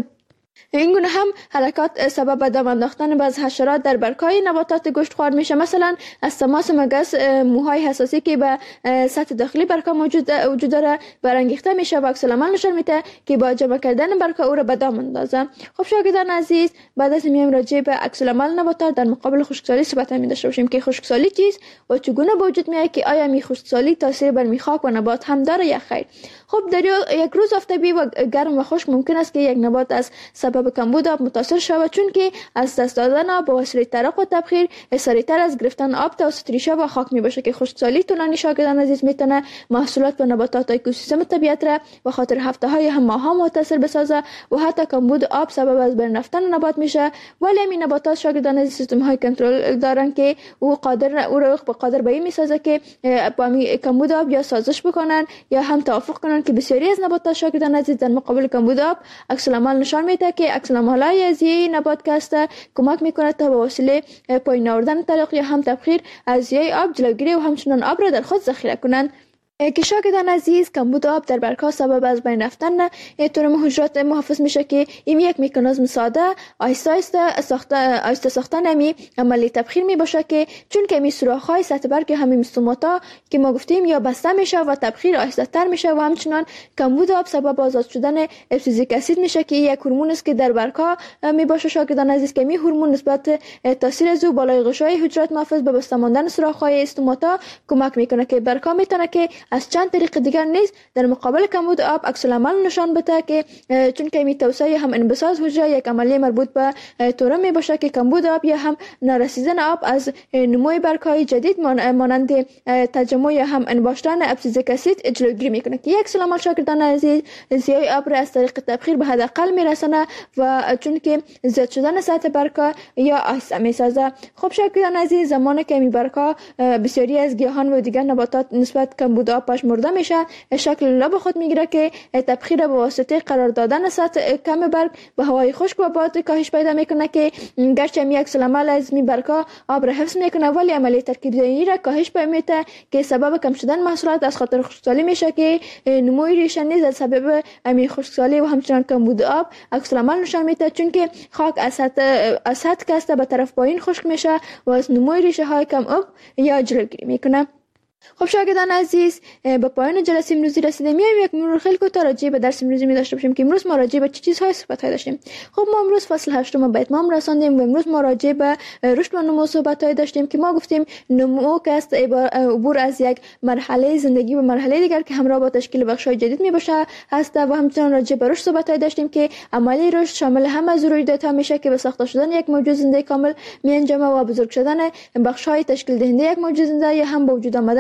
این گونه هم حرکات سبب به دام انداختن بعض حشرات در برگ‌های نباتات گوشتخوار میشه. مثلا از تماس مگس موهای حساسی که به سطح داخلی برگ‌ها موجود وجود داره برانگیخته میشه و عکس العمل نشان میده که با جمع کردن برگ‌ها او را به دام اندازه. خب شاگردان عزیز، بعد از میایم راجع به عکس العمل نباتات در مقابل خشکسالی صحبت می داشته باشیم که خشکسالی چیست و چگونه به وجود میاد، که آیا می خشکسالی تاثیر بر میخک و نبات هم داره یا خیر. خب در یک روز آفتابی و گرم و خشک ممکن است که یک نبات از سبب کمبود آب متاثر شود، چون که از دست دادن آب با وسیله ترق و تبخیر سریعتر از گرفتن آب توسط ریشه و خاک می باشه که خشکسالی طولانی شاگردان عزیز میتونه محصولات و نباتات اکوسیستم طبیعت را به خاطر هفته های هم ماه ها متاثر بسازه و حتی کمبود آب سبب از بین رفتن نبات میشه. ولی این نباتات شاگردان عزیز سیستم های کنترل دارن که او قادر او را قادر به این میسازه که با کمبود آب یا سازش بکنن یا هم توافق کنن که بسیاری از نباتات شاگردان عزیز در مقابل کمبود آب عکس العمل نشان میده که عکس العمل‌های از این نبات کاسته کمک میکنه تا به وسیله پایین آوردن طریق یا هم تبخیر از یای آب جلوگیری و همچنان آب را در خود ذخیره کنند. که شاگردان عزیز کمبود آب در برگ‌ها سبب از بین رفتن تورم حجرات محافظ میشه که این یک مکانیزم ساده آهسته آهسته ساختن آهسته ساختن امی عملی تبخیر می باشه که چون که می سوراخ‌های سطح برگ همین استوماتا که ما گفتیم یا بسته میشه و تبخیر آهسته تر میشه و همچنان کمبود آب سبب آزاد شدن ابسیزیک اسید میشه که یک هورمون است که در برگ‌ها می باشه شاگردان عزیز که می هورمون نسبت تاثیر از او بالای غشای حجرات محافظ به بسته ماندن سوراخ‌های استوماتا کمک میکنه که برگ‌ها میتونه که از چند طریق دیگر نیز در مقابل کمبود آب عکس العمل نشان بده که چون که می توسعه هم انبساط حجره یک عملیه مربوط به تورم می باشه که کمبود آب یا هم نرسیدن آب از نموی برگ‌های جدید مانند تجمع یا هم انباشتن ابسیزیک اسید جلوگیری میکنه که یک عکس العمل شاگردان عزیز زیای آب را از طریق تبخیر به حداقل میرسونه و چون که زیاد شدن سطح برگ‌ها یا آهسته میسازه. خب شاگردان عزیز، زمانی که می برگ‌ها بسیاری از گیاهان و دیگر نباتات نسبت کمبود آب مرده میشه شکل لب خود میگیره که تبخیر به واسطه قرار دادن سطح کم برگ به هوای خشک و باد کاهش پیدا میکنه که گرچه می عکس العمل از می برگ‌ها آب را حفظ میکنه ولی عملیه ترکیب زایی را کاهش پیدا میده که سبب کم شدن محصولات از خاطر خشکسالی میشه که نموی ریشه نیز از سبب امی خشکسالی و همچنان کمبود آب عکس العمل نشان میده، چون که خاک از سطح از سطح کاسته به طرف پایین خشک میشه و از نموی ریشه های کم آب یا جلوگیری میکنه. خب شاگردان عزیز، به پایان جلسه امروزی رسیدیم. میایم یک مرور خیلی کوتاه راجع به درس امروزی می داشته باشیم که امروز ما راجع به چه چیزهای صحبت داشتیم. خب ما امروز فصل هشتم به اتمام رساندیم و امروز ما راجع به رشد و نمو صحبت داشتیم که ما گفتیم نمو که است عبور از یک مرحله زندگی به مرحله دیگر که همراه با تشکیل بخش‌های جدید می باشه هست و همچنان راجع به رشد صحبت داشتیم که عملی رشد شامل همه ضروریات ها میشه که به ساخته شدن یک موجود زنده کامل می انجامه و بزرگ شدن بخش‌های تشکیل دهنده یک موجود زنده یا هم به وجود آمدن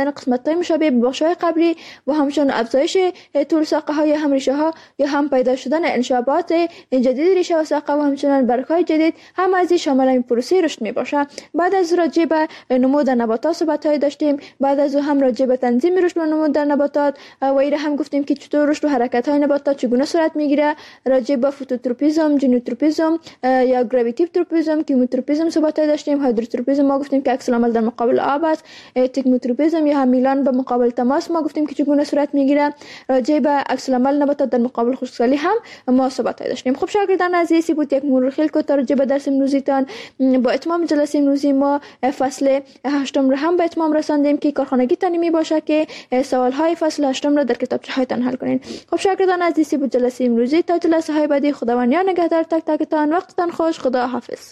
همچنان قسمت‌های مشابه به بخش‌های قبلی و همچنان افزایش طول ساقه‌ها یا هم ریشه‌ها یا هم پیدا شدن انشابات جدید ریشه و ساقه و همچنان برگ‌های جدید هم از شامل این پروسه رشد می‌باشد. بعد از راجع به نمو در نباتات صحبت‌های داشتیم، بعد از او هم راجع به تنظیم رشد و نمو در نباتات و ایره هم گفتیم که چطور رشد و حرکت‌های نباتات چگونه صورت می‌گیره، راجع به فوتوتروپیسم، جینوتروپیسم یا گراویتیو تروپیسم، کیموتروپیسم صحبت‌های داشتیم. هایدروتروپیسم ما گفتیم که عکس العمل در مقابل آب است. تکموتروپیسم یا هم میلان به مقابل تماس ما گفتیم که چگونه صورت می‌گیره. راجع به عکس العمل نباتات در مقابل خشکسالی هم ما صحبت‌های داشتیم. خب شاگردان عزیزی بود یک مرور خیلی کوتاه راجع به درس امروزیتان. با اتمام جلسه امروزی ما فصل هشتم را هم به اتمام رساندیم که کارخانگی تانی می باشه که سوال‌های فصل هشتم را در کتابچه‌هایتان حل کنین. خب شاگردان عزیزی بود جلسه امروزی. تا جلسه های بعدی خداوند نگهدار تک تکتان. وقتتان خوش. خدا حافظ.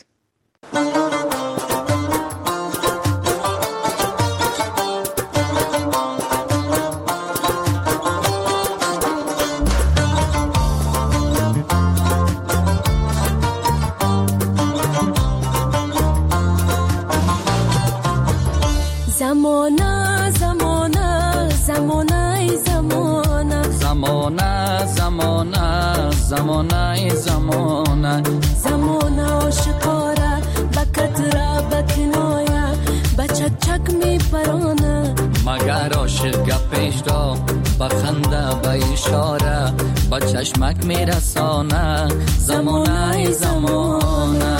زمانه زمانه زمانه زمانه زمانه زمانه زمانه زمانه زمانه آشکاره بکتره بکنایه بچچک می پرانه مگر عاشق گپش را بخنده به اشاره با چشمک می رسانه زمانه زمانه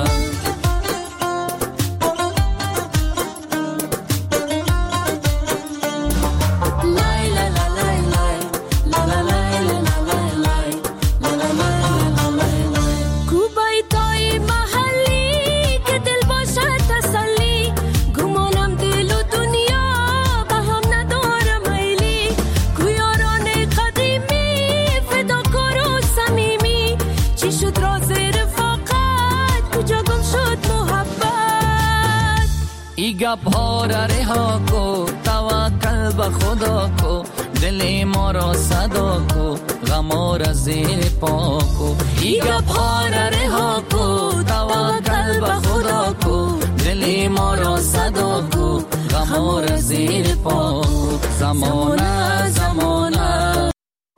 گپ ها را رها کو توکل به خدا کو دل ما را صدا کو غم را زیر پا کو ای گپ ها را رها کو توکل به خدا کو دل ما را صدا کو غم را زیر پا کو زمانه زمانه